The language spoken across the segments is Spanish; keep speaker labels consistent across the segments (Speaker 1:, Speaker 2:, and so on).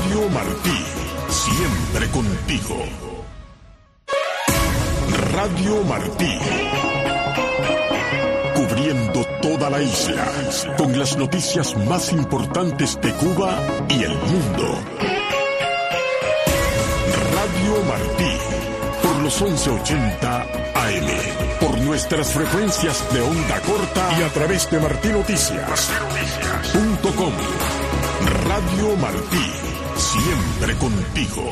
Speaker 1: Radio Martí, siempre contigo. Radio Martí, cubriendo toda la isla, con las noticias más importantes de Cuba y el mundo. Radio Martí, por los 1180 AM, por nuestras frecuencias de onda corta y a través de martinoticias.com. Radio Martí, siempre contigo.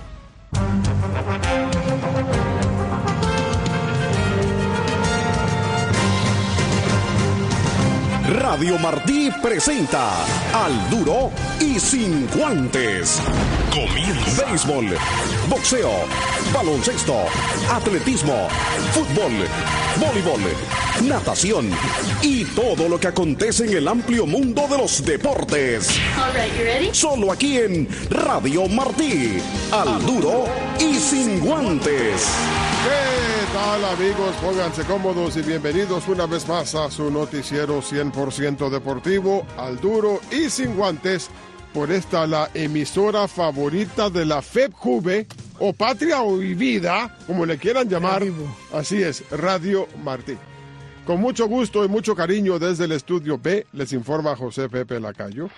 Speaker 2: Radio Martí presenta Al Duro y Sin Guantes.
Speaker 1: Comienza.
Speaker 2: Béisbol, boxeo, baloncesto, atletismo, fútbol, voleibol, natación y todo lo que acontece en el amplio mundo de los deportes.
Speaker 3: All right, you ready?
Speaker 2: Solo aquí en Radio Martí. Al Duro y Sin Guantes.
Speaker 4: ¿Qué tal, amigos? Pónganse cómodos y bienvenidos una vez más a su noticiero 100% deportivo, Al Duro y Sin Guantes, por esta la emisora favorita de la FEPCUBE, o Patria o Vida, como le quieran llamar. Así es, Radio Martí. Con mucho gusto y mucho cariño desde el estudio B, les informa José Pepe Lacayo.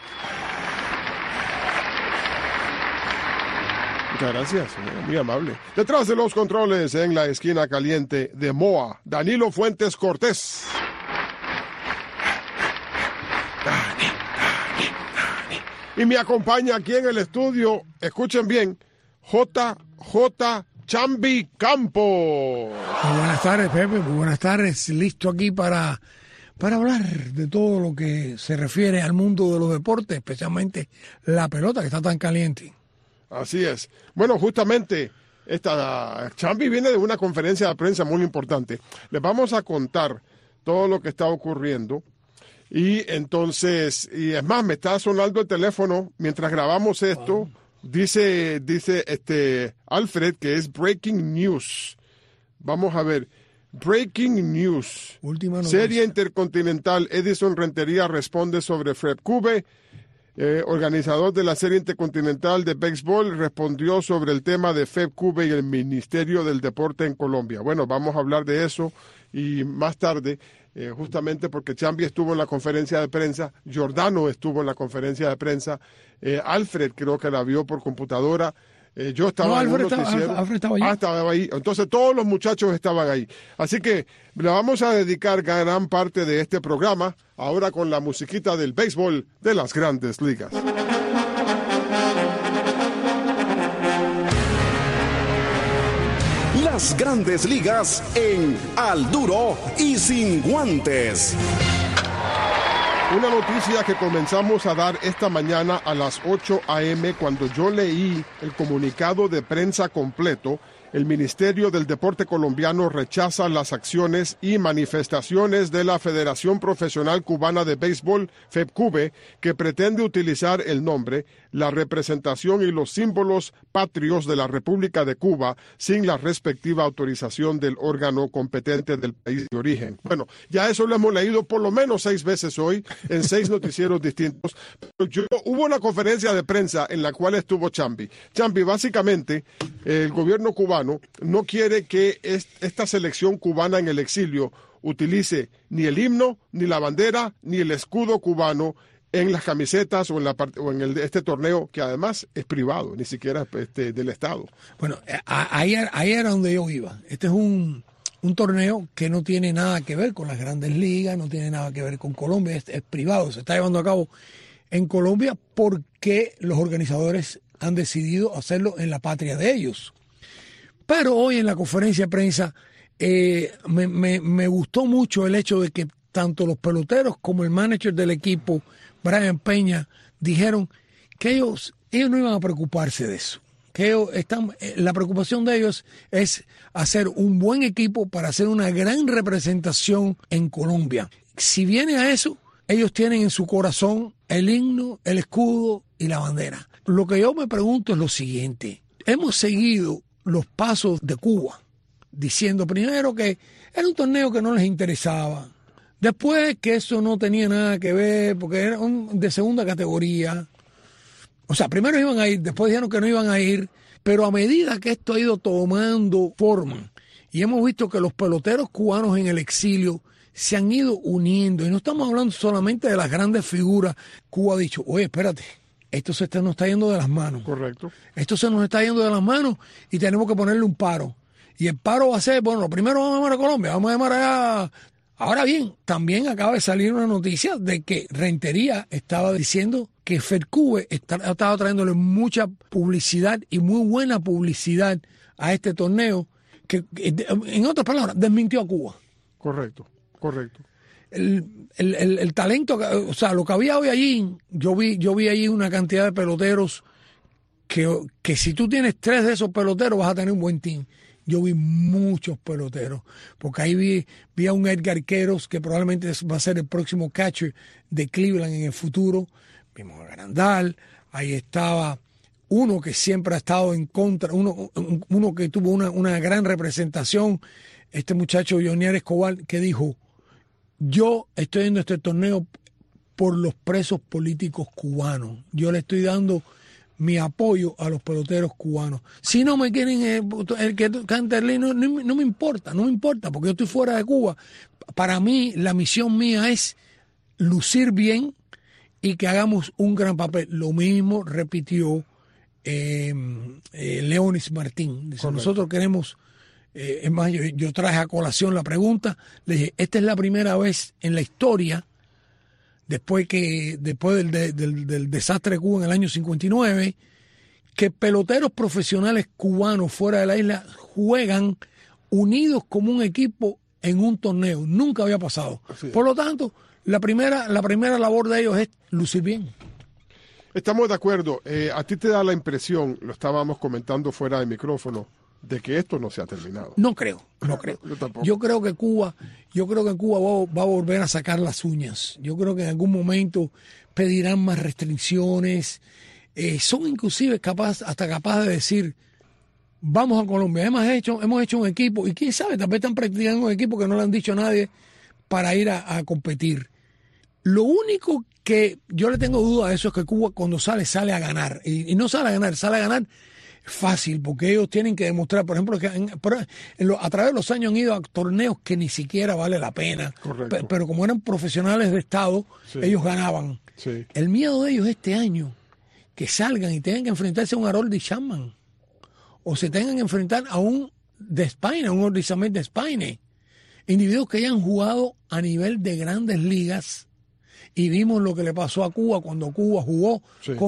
Speaker 4: Muchas gracias, muy amable. Detrás de los controles, en la esquina caliente de Moa, Danilo Fuentes Cortés. Y me acompaña aquí en el estudio, escuchen bien, JJ Chambi Campos.
Speaker 5: Muy buenas tardes, Pepe, muy buenas tardes. Listo aquí para hablar de todo lo que se refiere al mundo de los deportes, especialmente la pelota que está tan caliente.
Speaker 4: Así es. Bueno, justamente esta Chambi viene de una conferencia de prensa muy importante. Les vamos a contar todo lo que está ocurriendo. Y entonces, y es más, me está sonando el teléfono mientras grabamos esto. Wow. Dice Alfred que es breaking news. Vamos a ver. Breaking news.
Speaker 5: Última noticia.
Speaker 4: Serie Intercontinental. Edison Rentería responde sobre FEPCUBE. Organizador de la Serie Intercontinental de Béisbol, respondió sobre el tema de FEPCUBE y el Ministerio del Deporte en Colombia. Bueno, vamos a hablar de eso y más tarde, justamente porque Chambi estuvo en la conferencia de prensa, Giordano estuvo en la conferencia de prensa, Alfred creo que la vio por computadora. Yo estaba en un noticiero.
Speaker 5: Alfred estaba allí.
Speaker 4: Estaba ahí. Entonces todos los muchachos estaban ahí. Así que le vamos a dedicar gran parte de este programa ahora con la musiquita del béisbol de las Grandes Ligas.
Speaker 2: Las Grandes Ligas en Al Duro y Sin Guantes.
Speaker 4: Una noticia que comenzamos a dar esta mañana a las 8 a.m. cuando yo leí el comunicado de prensa completo. El Ministerio del Deporte Colombiano rechaza las acciones y manifestaciones de la Federación Profesional Cubana de Béisbol, FEPCUBE, que pretende utilizar el nombre, la representación y los símbolos patrios de la República de Cuba sin la respectiva autorización del órgano competente del país de origen. Bueno, ya eso lo hemos leído por lo menos 6 veces hoy en 6 noticieros distintos. Hubo una conferencia de prensa en la cual estuvo Chambi. Chambi, básicamente, el gobierno cubano no quiere que esta selección cubana en el exilio utilice ni el himno, ni la bandera, ni el escudo cubano en las camisetas o en este torneo que además es privado, ni siquiera del Estado.
Speaker 5: Bueno, ahí era donde yo iba. Este es un torneo que no tiene nada que ver con las Grandes Ligas, no tiene nada que ver con Colombia, es privado, se está llevando a cabo en Colombia porque los organizadores han decidido hacerlo en la patria de ellos. Pero hoy en la conferencia de prensa me gustó mucho el hecho de que tanto los peloteros como el manager del equipo, Brian Peña, dijeron que ellos no iban a preocuparse de eso. Que la preocupación de ellos es hacer un buen equipo para hacer una gran representación en Colombia. Si viene a eso, ellos tienen en su corazón el himno, el escudo y la bandera. Lo que yo me pregunto es lo siguiente. Hemos seguido los pasos de Cuba, diciendo primero que era un torneo que no les interesaba, después que eso no tenía nada que ver porque era de segunda categoría, O sea, primero iban a ir, después dijeron que no iban a ir, pero a medida que esto ha ido tomando forma y hemos visto que los peloteros cubanos en el exilio se han ido uniendo, y no estamos hablando solamente de las grandes figuras. Cuba ha dicho, oye, espérate, esto nos está yendo de las manos.
Speaker 4: Correcto.
Speaker 5: Esto se nos está yendo de las manos y tenemos que ponerle un paro. Y el paro va a ser, bueno, lo primero vamos a llamar a Colombia, vamos a llamar allá. Ahora bien, también acaba de salir una noticia de que Rentería estaba diciendo que FEDCUBE estaba trayéndole mucha publicidad y muy buena publicidad a este torneo, que en otras palabras, desmintió a Cuba.
Speaker 4: Correcto.
Speaker 5: El talento, o sea, lo que había hoy allí, yo vi allí una cantidad de peloteros que si tú tienes 3 de esos peloteros vas a tener un buen team. Yo vi muchos peloteros, porque ahí vi a un Edgar Queros, que probablemente va a ser el próximo catcher de Cleveland en el futuro. Vimos a Grandal, ahí estaba uno que siempre ha estado en contra, uno que tuvo una gran representación, este muchacho Yonier Escobar, que dijo, yo estoy viendo este torneo por los presos políticos cubanos, yo le estoy dando mi apoyo a los peloteros cubanos. Si no me quieren el que cante no me importa, porque yo estoy fuera de Cuba. Para mí, la misión mía es lucir bien y que hagamos un gran papel. Lo mismo repitió Leonis Martín. Dice, nosotros queremos, es más, yo traje a colación la pregunta, le dije, esta es la primera vez en la historia, después del desastre de Cuba en el año 59, que peloteros profesionales cubanos fuera de la isla juegan unidos como un equipo en un torneo. Nunca había pasado. Por lo tanto, la primera labor de ellos es lucir bien.
Speaker 4: Estamos de acuerdo. A ti te da la impresión, lo estábamos comentando fuera de micrófono, de que esto no se ha terminado.
Speaker 5: No creo.
Speaker 4: Yo tampoco.
Speaker 5: Yo creo que Cuba va a volver a sacar las uñas. Yo creo que en algún momento pedirán más restricciones. Son inclusive hasta capaces de decir, vamos a Colombia. Hemos hecho un equipo, y quién sabe, tal vez están practicando un equipo que no le han dicho a nadie para ir a competir. Lo único que yo le tengo duda de eso es que Cuba cuando sale a ganar. Y no sale a ganar fácil, porque ellos tienen que demostrar, por ejemplo, que a través de los años han ido a torneos que ni siquiera vale la pena. Pero como eran profesionales de Estado, sí, ellos ganaban. Sí. El miedo de ellos este año, que salgan y tengan que enfrentarse a un Harold Chapman, o se tengan que enfrentar a un Despaine, a un Orizabeth Despaine, individuos que hayan jugado a nivel de grandes ligas. Y vimos lo que le pasó a Cuba cuando Cuba jugó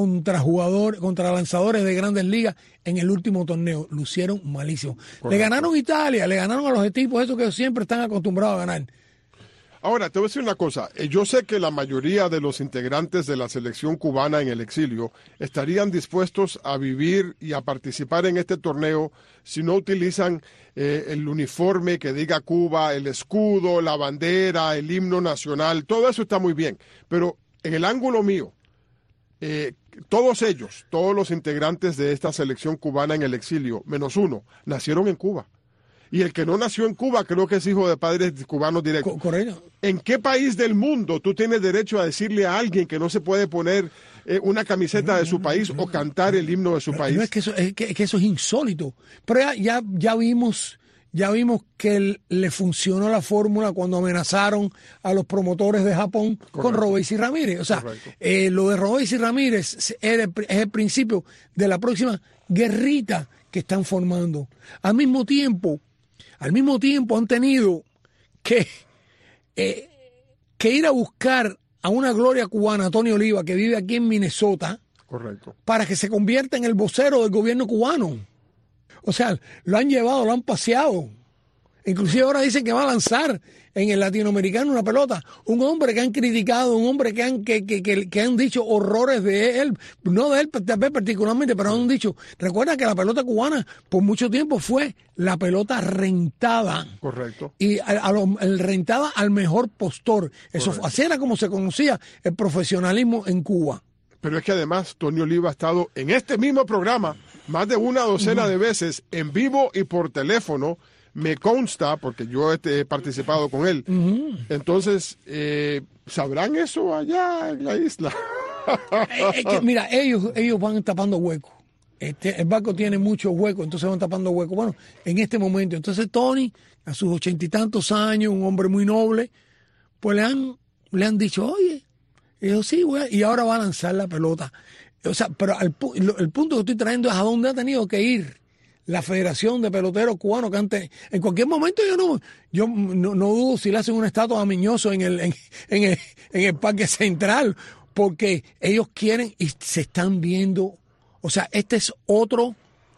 Speaker 5: contra lanzadores de grandes ligas en el último torneo. Lucieron malísimo. Correcto. Le ganaron a Italia, le ganaron a los equipos esos que siempre están acostumbrados a ganar.
Speaker 4: Ahora, te voy a decir una cosa. Yo sé que la mayoría de los integrantes de la selección cubana en el exilio estarían dispuestos a vivir y a participar en este torneo si no utilizan el uniforme que diga Cuba, el escudo, la bandera, el himno nacional. Todo eso está muy bien. Pero en el ángulo mío, todos los integrantes de esta selección cubana en el exilio, menos uno, nacieron en Cuba. Y el que no nació en Cuba creo que es hijo de padres cubanos directos.
Speaker 5: Correcto.
Speaker 4: ¿En qué país del mundo tú tienes derecho a decirle a alguien que no se puede poner una camiseta de su país o cantar el himno de su país?
Speaker 5: No, es que eso es insólito. Pero ya vimos que le funcionó la fórmula cuando amenazaron a los promotores de Japón. Correcto. Con Robéis y Ramírez. O sea, lo de Robéis y Ramírez es el principio de la próxima guerrita que están formando. Al mismo tiempo han tenido que ir a buscar a una gloria cubana, Tony Oliva, que vive aquí en Minnesota.
Speaker 4: Correcto.
Speaker 5: Para que se convierta en el vocero del gobierno cubano. O sea, lo han llevado, lo han paseado. Inclusive ahora dicen que va a lanzar en el latinoamericano una pelota. Un hombre que han criticado, un hombre que han dicho horrores de él, no de él tal vez particularmente, pero han dicho, recuerda que la pelota cubana por mucho tiempo fue la pelota rentada.
Speaker 4: Correcto.
Speaker 5: Y el rentada al mejor postor. Eso, así era como se conocía el profesionalismo en Cuba.
Speaker 4: Pero es que además Tony Oliva ha estado en este mismo programa más de una docena de veces en vivo y por teléfono. Me consta, porque yo he participado con él. Entonces, ¿sabrán eso allá en la isla?
Speaker 5: Es que, mira, ellos van tapando huecos. El barco tiene muchos huecos, entonces van tapando huecos. Bueno, en este momento, entonces Tony, a sus 80 y tantos años, un hombre muy noble, pues le han dicho, oye, y yo, sí, güey, y ahora va a lanzar la pelota. O sea, pero el punto que estoy trayendo es a dónde ha tenido que ir la Federación de Peloteros Cubanos, que antes, en cualquier momento yo no dudo si le hacen una estatua a Miñoso en el Parque Central, porque ellos quieren y se están viendo. O sea, este es otro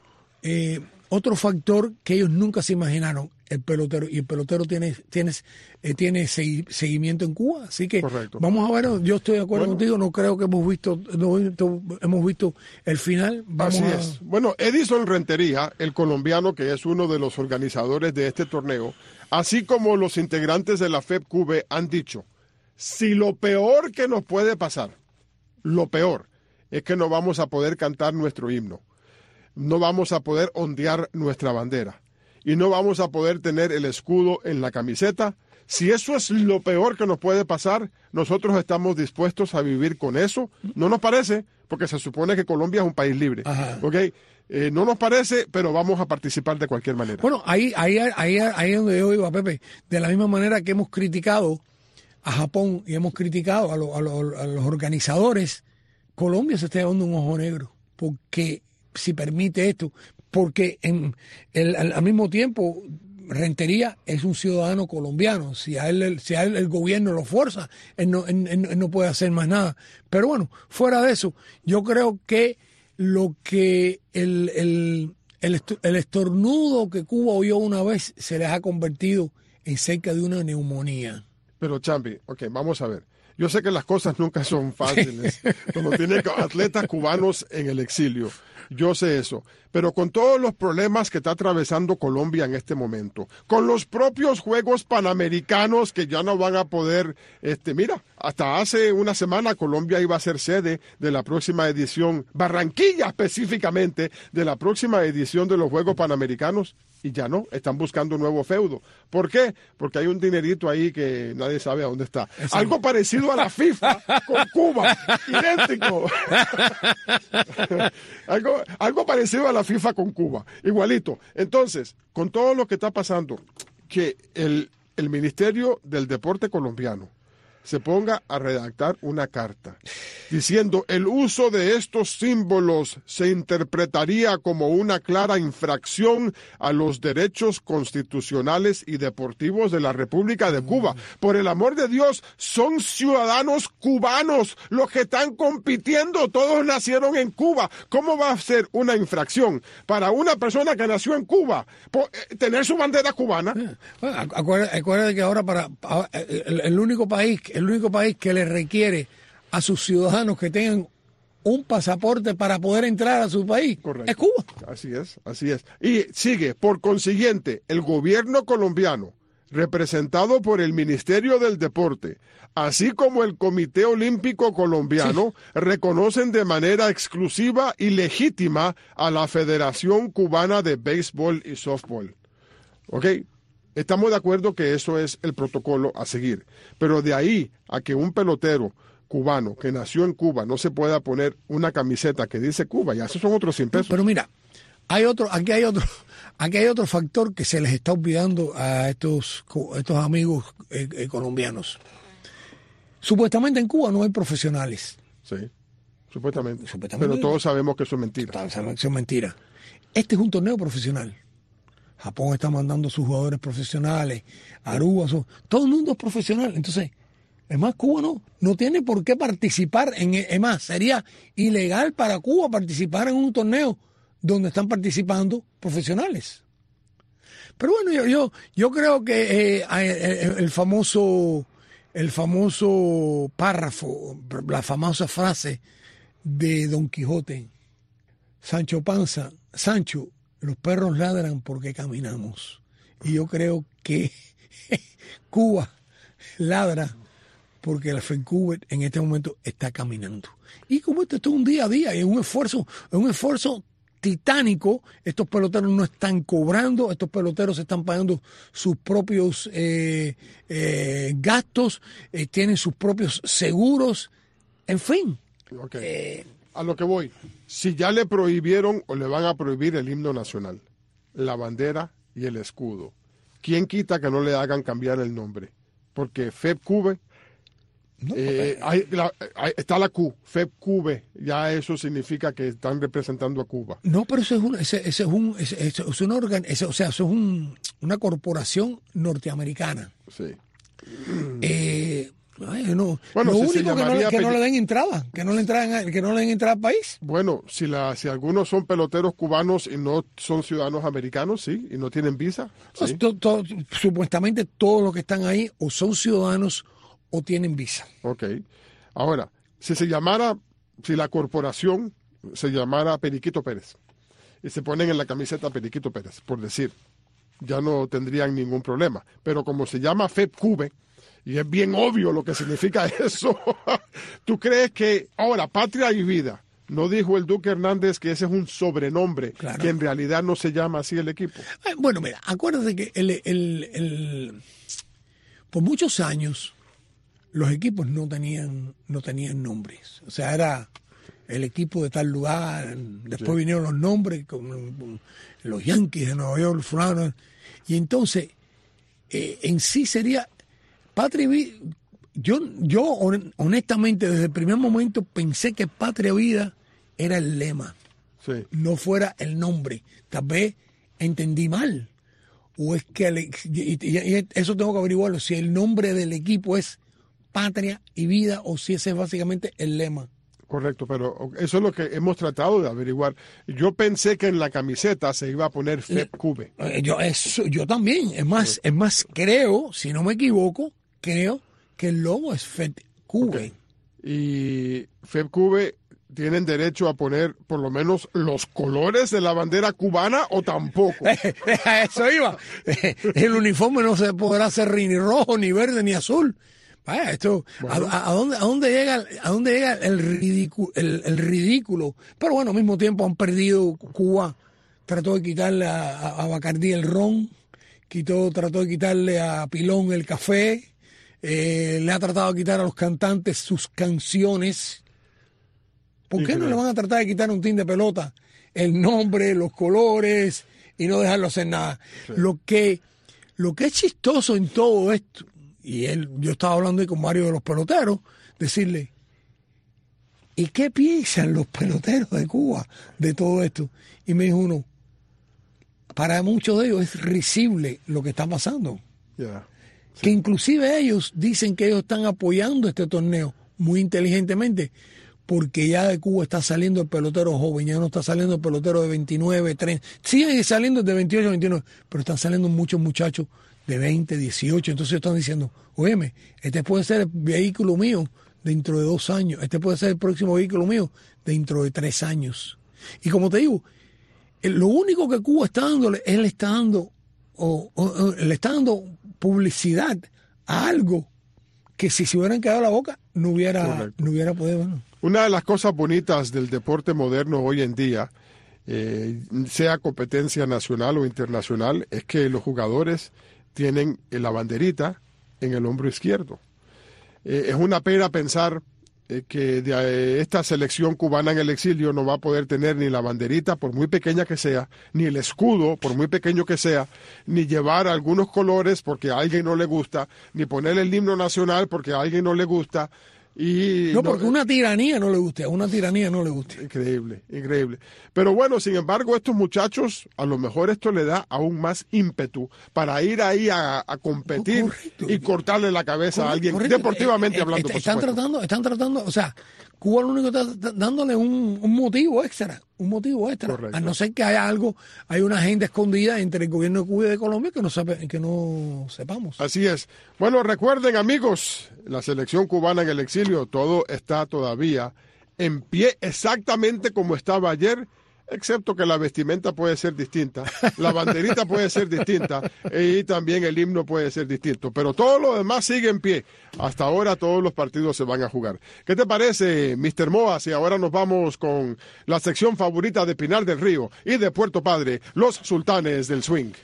Speaker 5: factor que ellos nunca se imaginaron, el pelotero. Y el pelotero tiene seguimiento en Cuba. Así que correcto. Vamos a ver, yo estoy de acuerdo contigo, no creo que hemos visto el final.
Speaker 4: Así es. Bueno, Edison Rentería, el colombiano que es uno de los organizadores de este torneo, así como los integrantes de la FEPCUBE han dicho, si lo peor que nos puede pasar, lo peor, es que no vamos a poder cantar nuestro himno, no vamos a poder ondear nuestra bandera y no vamos a poder tener el escudo en la camiseta. Si eso es lo peor que nos puede pasar, nosotros estamos dispuestos a vivir con eso. No nos parece, porque se supone que Colombia es un país libre. ¿Okay? No nos parece, pero vamos a participar de cualquier manera.
Speaker 5: Bueno, ahí es donde yo iba, Pepe. De la misma manera que hemos criticado a Japón y hemos criticado a los organizadores, Colombia se está llevando un ojo negro, porque si permite esto, porque al mismo tiempo Rentería es un ciudadano colombiano. Si a él el gobierno lo fuerza, él no puede hacer más nada. Pero bueno, fuera de eso, yo creo que lo que el estornudo que Cuba oyó una vez se les ha convertido en cerca de una neumonía.
Speaker 4: Pero Champi, vamos a ver. Yo sé que las cosas nunca son fáciles cuando tiene atletas cubanos en el exilio. Yo sé eso. Pero con todos los problemas que está atravesando Colombia en este momento, con los propios Juegos Panamericanos que ya no van a poder, mira, hasta hace una semana Colombia iba a ser sede de la próxima edición, Barranquilla específicamente, de la próxima edición de los Juegos Panamericanos. Y ya no, están buscando un nuevo feudo. ¿Por qué? Porque hay un dinerito ahí que nadie sabe a dónde está. Exacto. Algo parecido a la FIFA con Cuba, idéntico. algo parecido a la FIFA con Cuba, igualito. Entonces, con todo lo que está pasando, que el Ministerio del Deporte colombiano se ponga a redactar una carta diciendo el uso de estos símbolos se interpretaría como una clara infracción a los derechos constitucionales y deportivos de la República de Cuba. Por el amor de Dios, son ciudadanos cubanos los que están compitiendo, todos nacieron en Cuba. ¿Cómo va a ser una infracción para una persona que nació en Cuba tener su bandera cubana?
Speaker 5: Acuérdate que ahora el único país que le requiere a sus ciudadanos que tengan un pasaporte para poder entrar a su país. Correcto. Es Cuba.
Speaker 4: Así es. Y sigue, por consiguiente, el gobierno colombiano, representado por el Ministerio del Deporte, así como el Comité Olímpico Colombiano, reconocen de manera exclusiva y legítima a la Federación Cubana de Béisbol y Softball. ¿Ok? Estamos de acuerdo que eso es el protocolo a seguir, pero de ahí a que un pelotero cubano que nació en Cuba no se pueda poner una camiseta que dice Cuba, ya esos son otros 100 pesos.
Speaker 5: Pero mira, aquí hay otro factor que se les está olvidando a estos amigos colombianos. Supuestamente en Cuba no hay profesionales.
Speaker 4: Sí, supuestamente. Pero todos sabemos que eso es mentira.
Speaker 5: Todos sabemos que eso es mentira. Este es un torneo profesional. Japón está mandando sus jugadores profesionales, Aruba, todo el mundo es profesional. Entonces, es más, Cuba no tiene por qué participar es más, sería ilegal para Cuba participar en un torneo donde están participando profesionales. Pero bueno, yo creo que el famoso párrafo, la famosa frase de Don Quijote, Sancho Panza, Sancho, los perros ladran porque caminamos. Y yo creo que Cuba ladra porque la FECUBE en este momento está caminando. Y como esto es un día a día, es un esfuerzo titánico, estos peloteros no están cobrando, estos peloteros están pagando sus propios gastos, tienen sus propios seguros, en fin.
Speaker 4: Okay. A lo que voy, si ya le prohibieron o le van a prohibir el himno nacional, la bandera y el escudo, ¿quién quita que no le hagan cambiar el nombre? Porque FEPCUBE, está la Q, FEPCUBE, ya eso significa que están representando a Cuba.
Speaker 5: No, pero eso es una corporación norteamericana.
Speaker 4: Sí.
Speaker 5: Bueno, lo
Speaker 4: si
Speaker 5: único que no le den entrada, que no le den entrada al país.
Speaker 4: Bueno, si algunos son peloteros cubanos y no son ciudadanos americanos, sí, y no tienen visa.
Speaker 5: Pues,
Speaker 4: sí.
Speaker 5: Supuestamente todos los que están ahí o son ciudadanos o tienen visa.
Speaker 4: Ok. Ahora, si la corporación se llamara Periquito Pérez y se ponen en la camiseta Periquito Pérez, por decir, ya no tendrían ningún problema. Pero como se llama FEPCUBE, y es bien obvio lo que significa eso. ¿Tú crees que ahora Patria y Vida, no dijo el Duque Hernández que ese es un sobrenombre, claro, que en realidad no se llama así el equipo?
Speaker 5: Bueno, mira, acuérdate que por muchos años los equipos no tenían nombres. O sea, era el equipo de tal lugar, después vinieron los nombres, con los Yankees de Nueva York, fulano, y entonces en sí sería Patria y Vida. Yo honestamente desde el primer momento pensé que Patria y Vida era el lema, sí, no fuera el nombre. Tal vez entendí mal, o es que y eso tengo que averiguarlo, si el nombre del equipo es Patria y Vida o si ese es básicamente el lema.
Speaker 4: Correcto, pero eso es lo que hemos tratado de averiguar. Yo pensé que en la camiseta se iba a poner FEPCUBE.
Speaker 5: Yo también. Es más, creo, si no me equivoco, creo que el logo es FEPCUBE.
Speaker 4: Okay. Y FEPCUBE tienen derecho a poner por lo menos los colores de la bandera cubana o tampoco.
Speaker 5: Eso iba. El uniforme no se podrá hacer ni rojo, ni verde, ni azul. Vaya, esto, bueno. ¿A dónde llega el ridículo? Pero bueno, al mismo tiempo han perdido. Cuba trató de quitarle a Bacardí el ron, trató de quitarle a Pilón el café, le ha tratado de quitar a los cantantes sus canciones. ¿Por qué no le van a tratar de quitar un team de pelota el nombre, los colores y no dejarlo hacer nada? Sí. Lo que es chistoso en todo esto, y yo estaba hablando ahí con varios de los peloteros, decirle, ¿y qué piensan los peloteros de Cuba de todo esto? Y me dijo uno, para muchos de ellos es risible lo que está pasando. Yeah. Sí. Que inclusive ellos dicen que ellos están apoyando este torneo muy inteligentemente, porque ya de Cuba está saliendo el pelotero joven, ya no está saliendo el pelotero de 29, 30, siguen saliendo de 28, 29, pero están saliendo muchos muchachos de 20, 18, entonces están diciendo, óyeme, este puede ser el vehículo mío dentro de 2 años, este puede ser el próximo vehículo mío dentro de 3 años. Y como te digo, lo único que Cuba está dándole, él está dando, le está dando publicidad a algo que si se hubieran quedado la boca, no hubiera podido. Bueno.
Speaker 4: Una de las cosas bonitas del deporte moderno hoy en día, sea competencia nacional o internacional, es que los jugadores tienen la banderita en el hombro izquierdo. Es una pena pensar que esta selección cubana en el exilio no va a poder tener ni la banderita, por muy pequeña que sea, ni el escudo, por muy pequeño que sea, ni llevar algunos colores porque a alguien no le gusta, ni poner el himno nacional porque a alguien no le gusta.
Speaker 5: Porque una tiranía no le guste,
Speaker 4: Increíble, increíble. Pero bueno, sin embargo, estos muchachos, a lo mejor esto le da aún más ímpetu para ir ahí a competir. Correcto. Y cortarle la cabeza a alguien, deportivamente hablando.
Speaker 5: Están tratando, o sea, Cuba lo único que está dándole un motivo extra. Correcto. A no ser que hay una agenda escondida entre el gobierno de Cuba y de Colombia que no sepamos.
Speaker 4: Así es. Bueno, recuerden, amigos, la selección cubana en el exilio, todo está todavía en pie exactamente como estaba ayer, excepto que la vestimenta puede ser distinta, la banderita puede ser distinta y también el himno puede ser distinto, pero todo lo demás sigue en pie. Hasta ahora todos los partidos se van a jugar. ¿Qué te parece, Mr. Moas? Y ahora nos vamos con la sección favorita de Pinar del Río y de Puerto Padre, los sultanes del swing.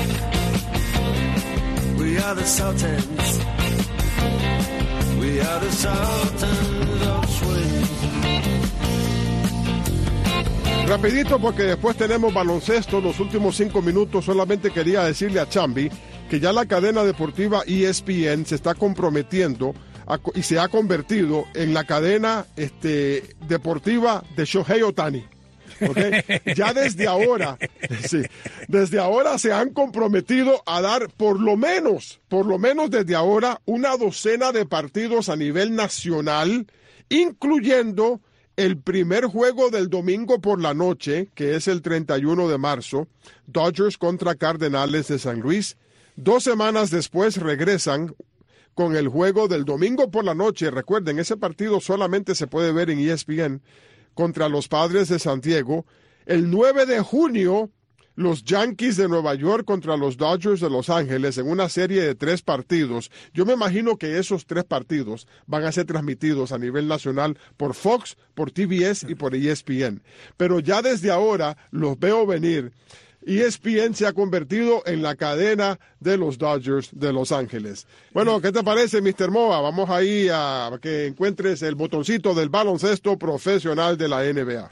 Speaker 4: We are the sultans. We are the sultans of swing. Rapidito, porque después tenemos baloncesto. Los últimos 5 minutos solamente quería decirle a Chambi que ya la cadena deportiva ESPN se está comprometiendo y se ha convertido en la cadena deportiva de Shohei Ohtani. ¿Okay? Ya desde ahora, sí, desde ahora se han comprometido a dar por lo menos desde ahora, una docena de partidos a nivel nacional, incluyendo el primer juego del domingo por la noche, que es el 31 de marzo, Dodgers contra Cardenales de San Luis. 2 semanas después regresan con el juego del domingo por la noche. Recuerden, ese partido solamente se puede ver en ESPN, contra los Padres de San Diego. El 9 de junio, los Yankees de Nueva York contra los Dodgers de Los Ángeles en una serie de 3 partidos. Yo me imagino que esos 3 partidos van a ser transmitidos a nivel nacional por Fox, por TBS y por ESPN. Pero ya desde ahora los veo venir. ESPN se ha convertido en la cadena de los Dodgers de Los Ángeles. Bueno, ¿qué te parece, Mr. Moa? Vamos ahí a que encuentres el botoncito del baloncesto profesional de la NBA.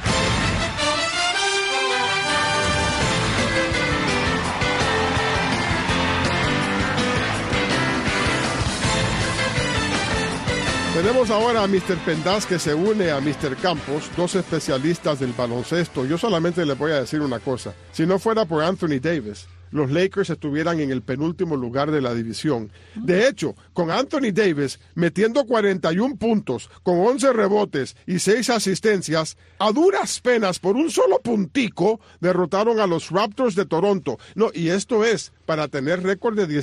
Speaker 4: Tenemos ahora a Mr. Pendas, que se une a Mr. Campos, 2 especialistas del baloncesto. Yo solamente les voy a decir una cosa. Si no fuera por Anthony Davis, los Lakers estuvieran en el penúltimo lugar de la división. De hecho, con Anthony Davis metiendo 41 puntos, con 11 rebotes y 6 asistencias, a duras penas, por un solo puntico, derrotaron a los Raptors de Toronto. No, y esto es para tener récord de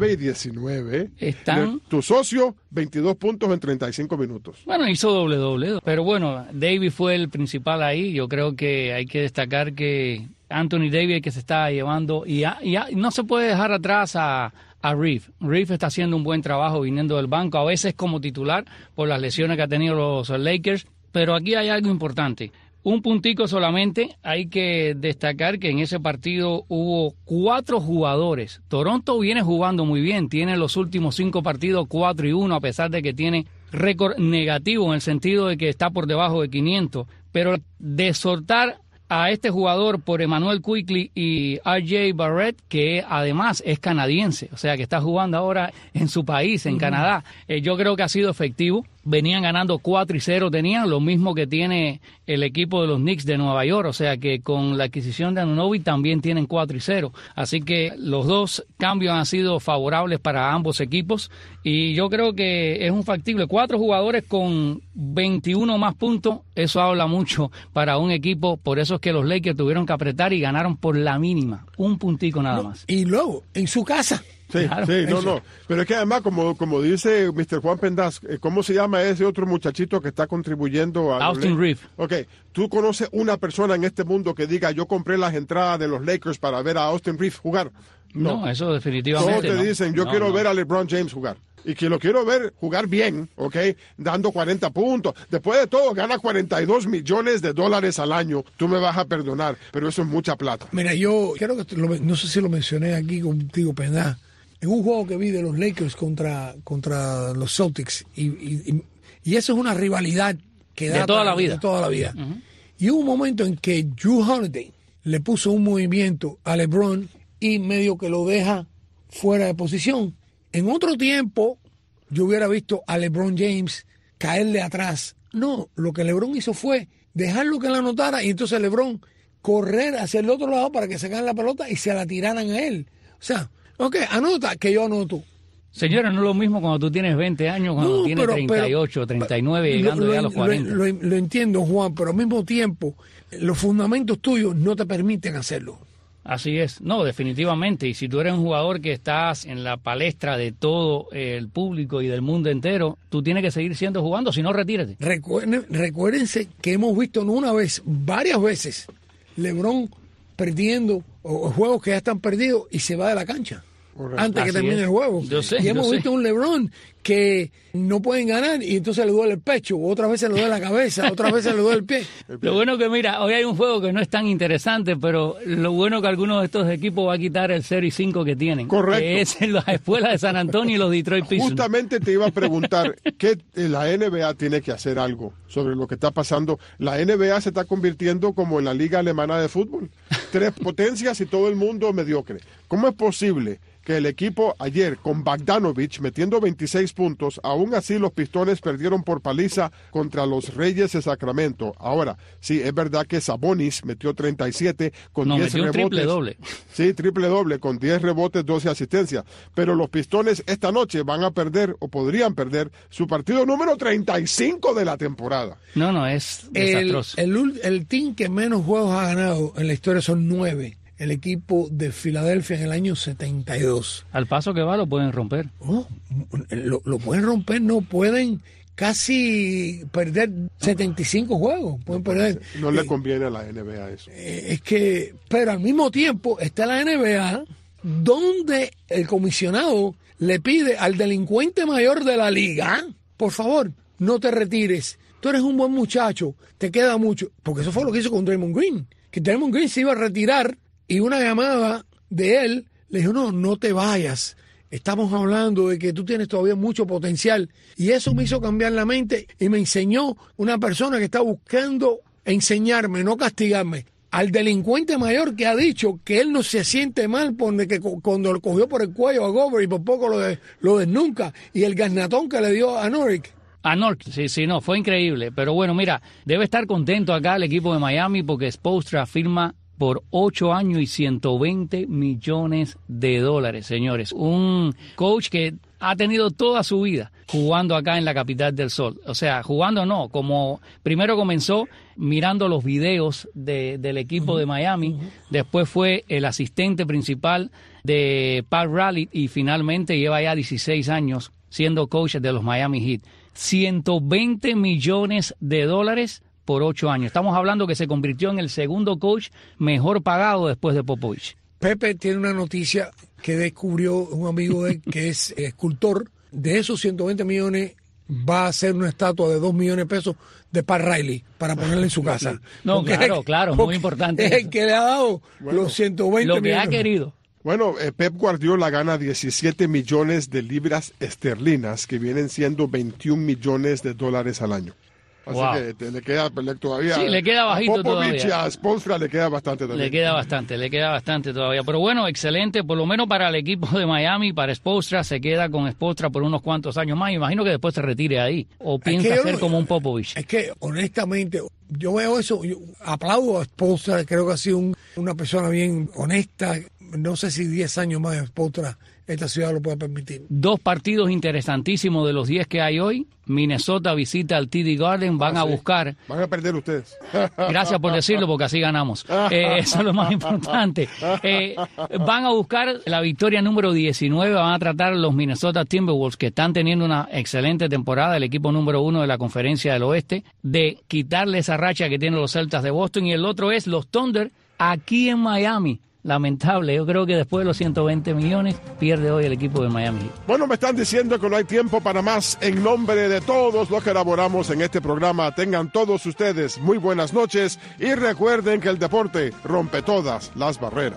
Speaker 4: 19-19. Tu socio, 22 puntos en 35 minutos.
Speaker 3: Bueno, hizo doble, pero bueno, Davis fue el principal ahí. Yo creo que hay que destacar que Anthony Davis, que se está llevando, y no se puede dejar atrás a Reeve. Reeve está haciendo un buen trabajo viniendo del banco, a veces como titular por las lesiones que ha tenido los Lakers, pero aquí hay algo importante. Un puntico solamente, hay que destacar que en ese partido hubo 4 jugadores. Toronto viene jugando muy bien, tiene los últimos 5 partidos 4-1, a pesar de que tiene récord negativo en el sentido de que está por debajo de 500, pero de soltar a este jugador por Emmanuel Quickley y R.J. Barrett, que además es canadiense, o sea que está jugando ahora en su país, en Canadá. Yo creo que ha sido efectivo. Venían ganando 4-0, tenían lo mismo que tiene el equipo de los Knicks de Nueva York, o sea que con la adquisición de Anunoby también tienen 4-0, así que los 2 cambios han sido favorables para ambos equipos y yo creo que es un factible. 4 jugadores con 21 más puntos, eso habla mucho para un equipo, por eso es que los Lakers tuvieron que apretar y ganaron por la mínima, un puntico nada más.
Speaker 5: Y luego, en su casa.
Speaker 4: Sí, claro, sí, no. Pero es que además, como dice Mr. Juan Pendas, ¿cómo se llama ese otro muchachito que está contribuyendo a
Speaker 3: Austin Reeve.
Speaker 4: Ok, ¿tú conoces una persona en este mundo que diga, yo compré las entradas de los Lakers para ver a Austin Reeve jugar?
Speaker 3: No, eso definitivamente
Speaker 4: Todos te dicen, yo quiero ver a LeBron James jugar. Y que lo quiero ver jugar bien, ¿ok? Dando 40 puntos. Después de todo, gana $42 millones al año. Tú me vas a perdonar, pero eso es mucha plata.
Speaker 5: Mira, yo creo que, no sé si lo mencioné aquí contigo, Pendas, en un juego que vi de los Lakers contra los Celtics, y eso es una rivalidad que da
Speaker 3: de toda la vida.
Speaker 5: Uh-huh. Y hubo un momento en que Jrue Holiday le puso un movimiento a LeBron y medio que lo deja fuera de posición. En otro tiempo, yo hubiera visto a LeBron James caerle atrás. No, lo que LeBron hizo fue dejarlo que la anotara y entonces LeBron correr hacia el otro lado para que sacaran la pelota y se la tiraran a él. O sea, ok, anota que yo anoto.
Speaker 3: Señora, no es lo mismo cuando tú tienes 20 años, cuando tienes 38, 39, llegando ya a los 40.
Speaker 5: Lo entiendo, Juan, pero al mismo tiempo, los fundamentos tuyos no te permiten hacerlo.
Speaker 3: Así es, no, definitivamente. Y si tú eres un jugador que estás en la palestra de todo el público y del mundo entero, tú tienes que seguir jugando, si no, retírate.
Speaker 5: Recuérdense que hemos visto no una vez, varias veces, LeBron perdiendo o juegos que ya están perdidos y se va de la cancha. antes que termine el juego.
Speaker 3: Yo sé,
Speaker 5: y hemos visto un LeBron que no pueden ganar y entonces le duele el pecho, otras veces le duele la cabeza, otras veces le duele el pie.
Speaker 3: Lo bueno que, mira, hoy hay un juego que no es tan interesante, pero lo bueno que algunos de estos equipos va a quitar el 0-5 que tienen.
Speaker 4: Correcto.
Speaker 3: Que es en las escuelas de San Antonio y los Detroit Pistons.
Speaker 4: Justamente te iba a preguntar que la NBA tiene que hacer algo sobre lo que está pasando. La NBA se está convirtiendo como en la Liga Alemana de Fútbol. 3 potencias y todo el mundo mediocre. ¿Cómo es posible que el equipo ayer con Bogdanovic metiendo 26 puntos, aún así los Pistones perdieron por paliza contra los Reyes de Sacramento? Ahora, sí, es verdad que Sabonis metió 37 con 10
Speaker 3: metió
Speaker 4: rebotes.
Speaker 3: Triple doble.
Speaker 4: Sí, triple doble con 10 rebotes, 12 asistencias. Pero los Pistones esta noche van a perder o podrían perder su partido número 35 de la temporada.
Speaker 3: No, es desastroso.
Speaker 5: El team que menos juegos ha ganado en la historia son 9. El equipo de Filadelfia en el año 72.
Speaker 3: Al paso que va lo pueden romper.
Speaker 5: Oh, lo pueden romper, no pueden casi perder 75 juegos. Pueden perder.
Speaker 4: No le conviene a la NBA eso.
Speaker 5: Es que, pero al mismo tiempo está la NBA donde el comisionado le pide al delincuente mayor de la liga, por favor, no te retires. Tú eres un buen muchacho, te queda mucho. Porque eso fue lo que hizo con Draymond Green. Que Draymond Green se iba a retirar y una llamada de él le dijo, no te vayas. Estamos hablando de que tú tienes todavía mucho potencial. Y eso me hizo cambiar la mente y me enseñó una persona que está buscando enseñarme, no castigarme. Al delincuente mayor que ha dicho que él no se siente mal cuando lo cogió por el cuello a Gobert y por poco lo desnuca. Y el garnatón que le dio a Nurkic.
Speaker 3: Sí, no, fue increíble. Pero bueno, mira, debe estar contento acá el equipo de Miami porque Spoelstra firma por 8 años y $120 millones, señores. Un coach que ha tenido toda su vida jugando acá en la capital del sol. O sea, jugando no, como primero comenzó mirando los videos del equipo de Miami, después fue el asistente principal de Pat Riley y finalmente lleva ya 16 años siendo coach de los Miami Heat. $120 millones por 8 años. Estamos hablando que se convirtió en el segundo coach mejor pagado después de Popovich.
Speaker 5: Pepe tiene una noticia que descubrió un amigo de él que es escultor. De esos 120 millones va a hacer una estatua de $2 millones de pesos de Pat Riley para ponerla en su casa.
Speaker 3: No, claro, muy importante.
Speaker 5: Es el que le ha dado los 120
Speaker 3: lo que
Speaker 5: millones.
Speaker 3: Ha querido.
Speaker 4: Bueno, Pep Guardiola gana 17 millones de libras esterlinas, que vienen siendo $21 millones al año. Así que le queda todavía.
Speaker 3: Sí, le queda bajito
Speaker 4: a Popovich
Speaker 3: todavía.
Speaker 4: Y a Spoelstra le queda bastante también.
Speaker 3: Le queda bastante todavía. Pero bueno, excelente, por lo menos para el equipo de Miami, para Spoelstra, se queda con Spoelstra por unos cuantos años más. Imagino que después se retire ahí. O piensa hacer como un Popovich.
Speaker 5: Es que, honestamente, yo veo eso, yo aplaudo a Spoelstra, creo que ha sido una persona bien honesta. No sé si 10 años más de Spoelstra esta ciudad lo puede permitir. 2
Speaker 3: partidos interesantísimos de los 10 que hay hoy. Minnesota visita al TD Garden, van a buscar...
Speaker 4: Van a perder ustedes.
Speaker 3: Gracias por decirlo, porque así ganamos. Eso es lo más importante. Van a buscar la victoria número 19, van a tratar los Minnesota Timberwolves, que están teniendo una excelente temporada, el equipo número 1 de la Conferencia del Oeste, de quitarle esa racha que tienen los Celtas de Boston, y el otro es los Thunder, aquí en Miami. Lamentable, yo creo que después de los 120 millones pierde hoy el equipo de Miami.
Speaker 4: Bueno, me están diciendo que no hay tiempo para más. En nombre de todos los que elaboramos en este programa, tengan todos ustedes muy buenas noches y recuerden que el deporte rompe todas las barreras.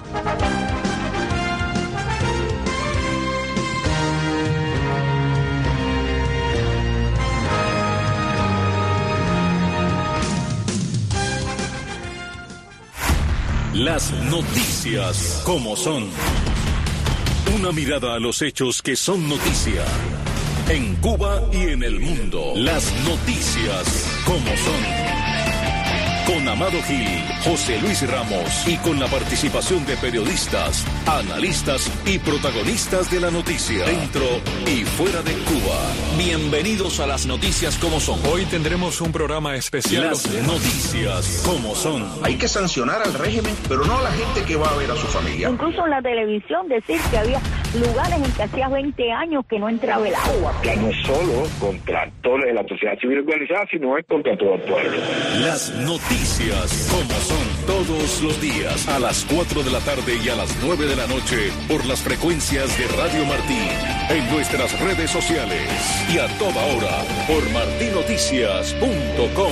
Speaker 1: Las noticias como son. Una mirada a los hechos que son noticia. En Cuba y en el mundo. Las noticias como son. Con Amado Gil, José Luis Ramos y con la participación de periodistas, analistas y protagonistas de la noticia, dentro y fuera de Cuba. Bienvenidos a las noticias como son.
Speaker 6: Hoy tendremos un programa especial.
Speaker 1: Las noticias como son.
Speaker 7: Hay que sancionar al régimen, pero no a la gente que va a ver a su familia.
Speaker 8: Incluso en la televisión decir que había lugares en que hacía 20 años que no entraba el agua.
Speaker 9: Ya no solo contra toda la sociedad civil organizada, sino es contra todo el pueblo.
Speaker 1: Las noticias como son. Todos los días a las 4 de la tarde y a las 9 de la noche por las frecuencias de Radio Martí, en nuestras redes sociales y a toda hora por martinoticias.com.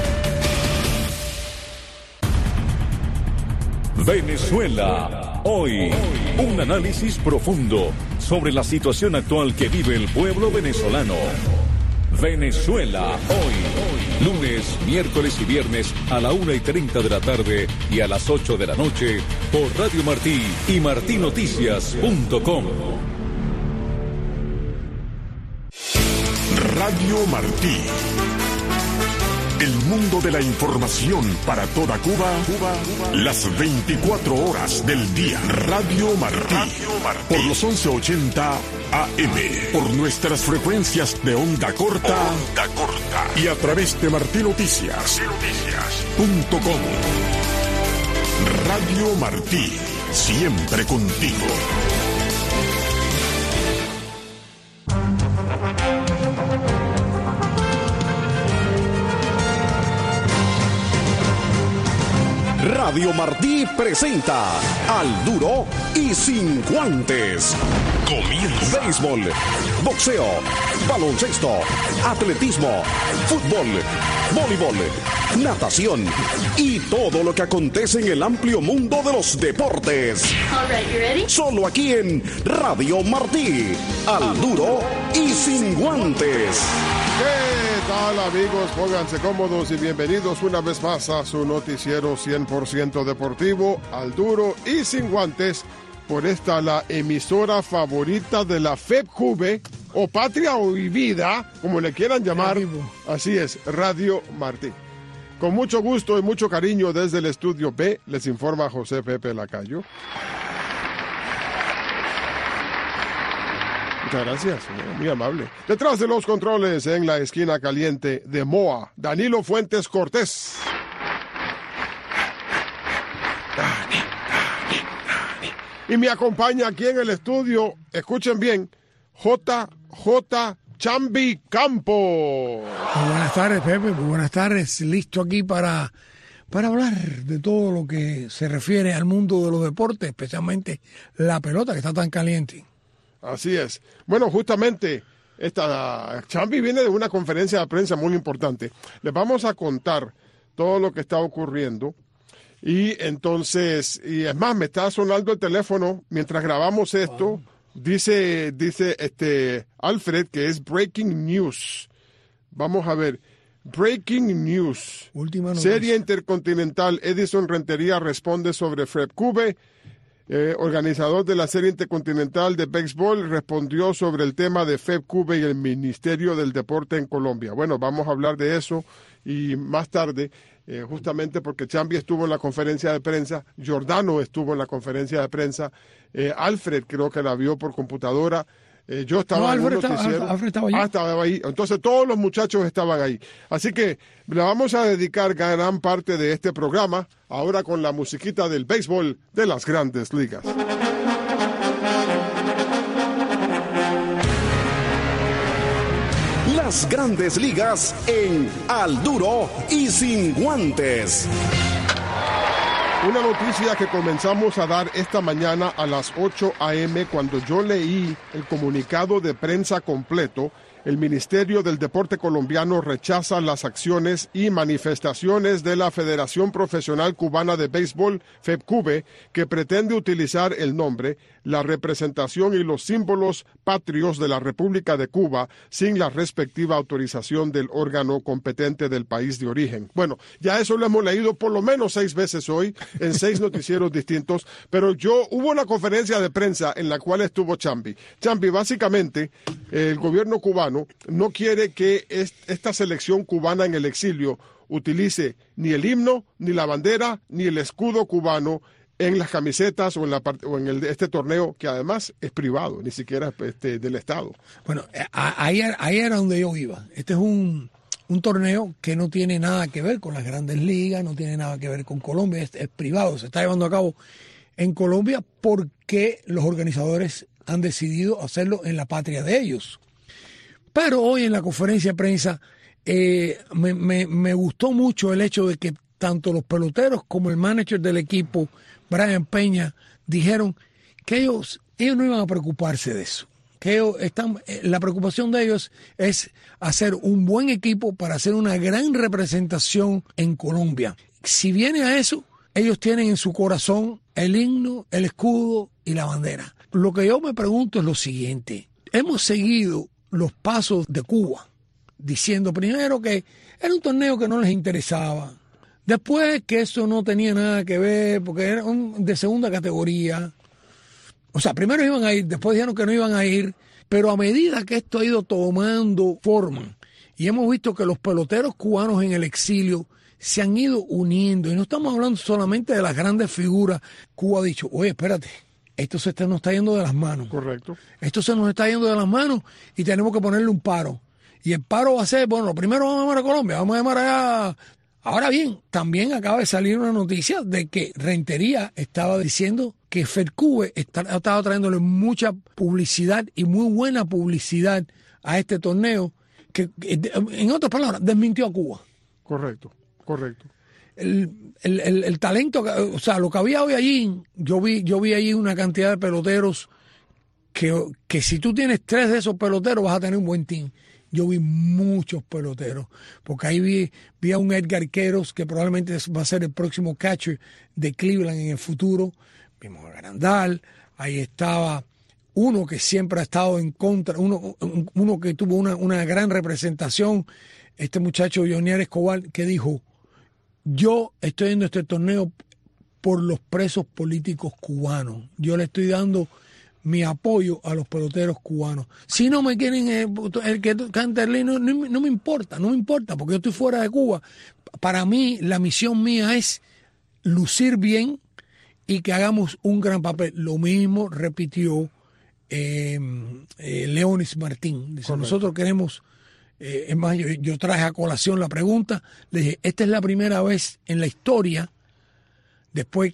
Speaker 1: Venezuela hoy. Un análisis profundo sobre la situación actual que vive el pueblo venezolano. Venezuela hoy. Lunes, miércoles y viernes a la 1:30 de la tarde y a las 8 de la noche por Radio Martí y martinoticias.com.
Speaker 2: Radio Martí. El mundo de la información para toda Cuba, las 24 horas del día. Radio Martí. Por los 1180 AM. Por nuestras frecuencias de onda corta. Y a través de martinoticias.com. Radio Martí. Siempre contigo. Radio Martí presenta Al Duro y Sin Guantes. Comienza. Béisbol, boxeo, baloncesto, atletismo, fútbol, voleibol, natación y todo lo que acontece en el amplio mundo de los deportes.
Speaker 10: All right, you ready?
Speaker 2: Solo aquí en Radio Martí. Al Duro y Sin Guantes.
Speaker 4: ¿Qué tal, amigos? Pónganse cómodos y bienvenidos una vez más a su noticiero 100% deportivo, Al Duro y Sin Guantes, por esta la emisora favorita de la FEPCUBE, o Patria o Vida, como le quieran llamar. Así es, Radio Martí. Con mucho gusto y mucho cariño desde el estudio B, les informa José Pepe Lacayo. Muchas gracias, muy amable. Detrás de los controles, en la esquina caliente de Moa, Danilo Fuentes Cortés. Y me acompaña aquí en el estudio, escuchen bien, JJ Chambi Campo.
Speaker 5: Muy buenas tardes, Pepe, muy buenas tardes. Listo aquí para hablar de todo lo que se refiere al mundo de los deportes, especialmente la pelota que está tan caliente.
Speaker 4: Así es. Bueno, justamente esta Chambi viene de una conferencia de prensa muy importante. Les vamos a contar todo lo que está ocurriendo. Y entonces, y es más, me está sonando el teléfono mientras grabamos esto. Wow. Dice Alfred que es breaking news. Vamos a ver. Breaking news.
Speaker 5: Última noticia.
Speaker 4: Serie Intercontinental. Edison Rentería responde sobre FEPCUBE. Organizador de la Serie Intercontinental de Béisbol, respondió sobre el tema de FEPCUBE y el Ministerio del Deporte en Colombia. Bueno, vamos a hablar de eso y más tarde, justamente porque Chambi estuvo en la conferencia de prensa, Giordano estuvo en la conferencia de prensa, Alfred creo que la vio por computadora. Yo estaba en un noticiero.
Speaker 5: Alfred estaba allí.
Speaker 4: Estaba ahí. Entonces todos los muchachos estaban ahí. Así que le vamos a dedicar gran parte de este programa ahora con la musiquita del béisbol de las Grandes Ligas.
Speaker 2: Las Grandes Ligas en Al Duro y Sin Guantes.
Speaker 4: Una noticia que comenzamos a dar esta mañana a las 8 a.m. cuando yo leí el comunicado de prensa completo. El Ministerio del Deporte Colombiano rechaza las acciones y manifestaciones de la Federación Profesional Cubana de Béisbol, FEPCUBE, que pretende utilizar el nombre, la representación y los símbolos patrios de la República de Cuba sin la respectiva autorización del órgano competente del país de origen. Bueno, ya eso lo hemos leído por lo menos 6 veces hoy en 6 noticieros distintos, pero hubo una conferencia de prensa en la cual estuvo Chambi. Chambi, básicamente, el gobierno cubano no quiere que esta selección cubana en el exilio utilice ni el himno, ni la bandera, ni el escudo cubano en las camisetas o en este torneo, que además es privado, ni siquiera del Estado.
Speaker 5: Bueno, ahí era donde yo iba. Este es un torneo que no tiene nada que ver con las Grandes Ligas, no tiene nada que ver con Colombia, es privado, se está llevando a cabo en Colombia porque los organizadores han decidido hacerlo en la patria de ellos. Pero hoy en la conferencia de prensa me gustó mucho el hecho de que tanto los peloteros como el manager del equipo, Brian Peña, dijeron que ellos no iban a preocuparse de eso. Que la preocupación de ellos es hacer un buen equipo para hacer una gran representación en Colombia. Si viene a eso, ellos tienen en su corazón el himno, el escudo y la bandera. Lo que yo me pregunto es lo siguiente. Hemos seguido los pasos de Cuba, diciendo primero que era un torneo que no les interesaba. Después que eso no tenía nada que ver porque era de segunda categoría. O sea, primero iban a ir, después dijeron que no iban a ir, pero a medida que esto ha ido tomando forma y hemos visto que los peloteros cubanos en el exilio se han ido uniendo, y no estamos hablando solamente de las grandes figuras. Cuba ha dicho, oye, espérate, esto nos está yendo de las manos.
Speaker 4: Correcto.
Speaker 5: Esto se nos está yendo de las manos y tenemos que ponerle un paro. Y el paro va a ser, bueno, lo primero vamos a llamar a Colombia, vamos a llamar allá. Ahora bien, también acaba de salir una noticia de que Rentería estaba diciendo que FEDCUBE estaba trayéndole mucha publicidad y muy buena publicidad a este torneo, que en otras palabras, desmintió a Cuba.
Speaker 4: Correcto.
Speaker 5: El talento, o sea, lo que había hoy allí, yo vi allí una cantidad de peloteros que si tú tienes 3 de esos peloteros vas a tener un buen team. Yo vi muchos peloteros, porque ahí vi a un Edgar Queros, que probablemente va a ser el próximo catcher de Cleveland en el futuro. Vimos a Grandal, ahí estaba uno que siempre ha estado en contra, uno que tuvo una gran representación, este muchacho Jonier Escobar, que dijo, yo estoy yendo a este torneo por los presos políticos cubanos, yo le estoy dando mi apoyo a los peloteros cubanos. Si no me quieren el que canta el himno, no me importa, porque yo estoy fuera de Cuba. Para mí, la misión mía es lucir bien y que hagamos un gran papel. Lo mismo repitió Leonis Martín. Dice, nosotros queremos, es más, yo traje a colación la pregunta, le dije, esta es la primera vez en la historia, después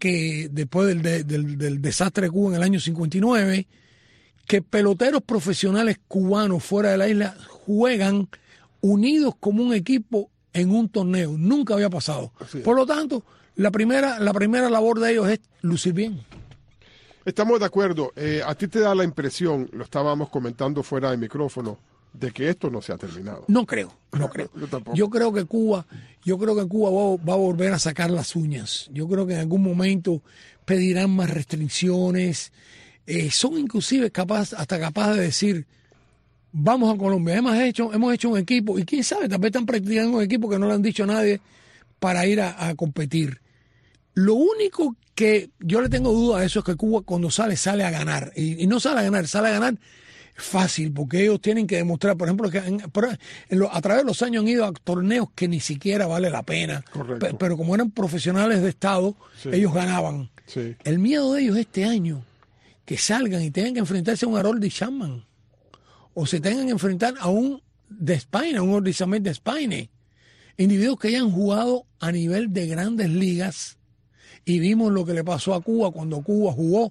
Speaker 5: del desastre de Cuba en el año 59, que peloteros profesionales cubanos fuera de la isla juegan unidos como un equipo en un torneo. Nunca había pasado. Por lo tanto, la primera labor de ellos es lucir bien.
Speaker 4: Estamos de acuerdo. A ti te da la impresión, lo estábamos comentando fuera de micrófono, de que esto no se ha terminado.
Speaker 5: No creo.
Speaker 4: Yo tampoco.
Speaker 5: Yo creo que Cuba va a volver a sacar las uñas. Yo creo que en algún momento pedirán más restricciones. Son inclusive hasta capaces de decir, vamos a Colombia. Hemos hecho un equipo, y quién sabe, tal vez están practicando un equipo que no le han dicho a nadie para ir a competir. Lo único que yo le tengo duda a eso es que Cuba cuando sale a ganar. Y no sale a ganar fácil, porque ellos tienen que demostrar, por ejemplo, que a través de los años han ido a torneos que ni siquiera vale la pena. Pero como eran profesionales de Estado, ellos ganaban. Sí. El miedo de ellos este año, que salgan y tengan que enfrentarse a un Harold Chapman, o se tengan que enfrentar a un Despaine, a un Orizabeth Despaine, individuos que hayan jugado a nivel de grandes ligas. Y vimos lo que le pasó a Cuba cuando Cuba jugó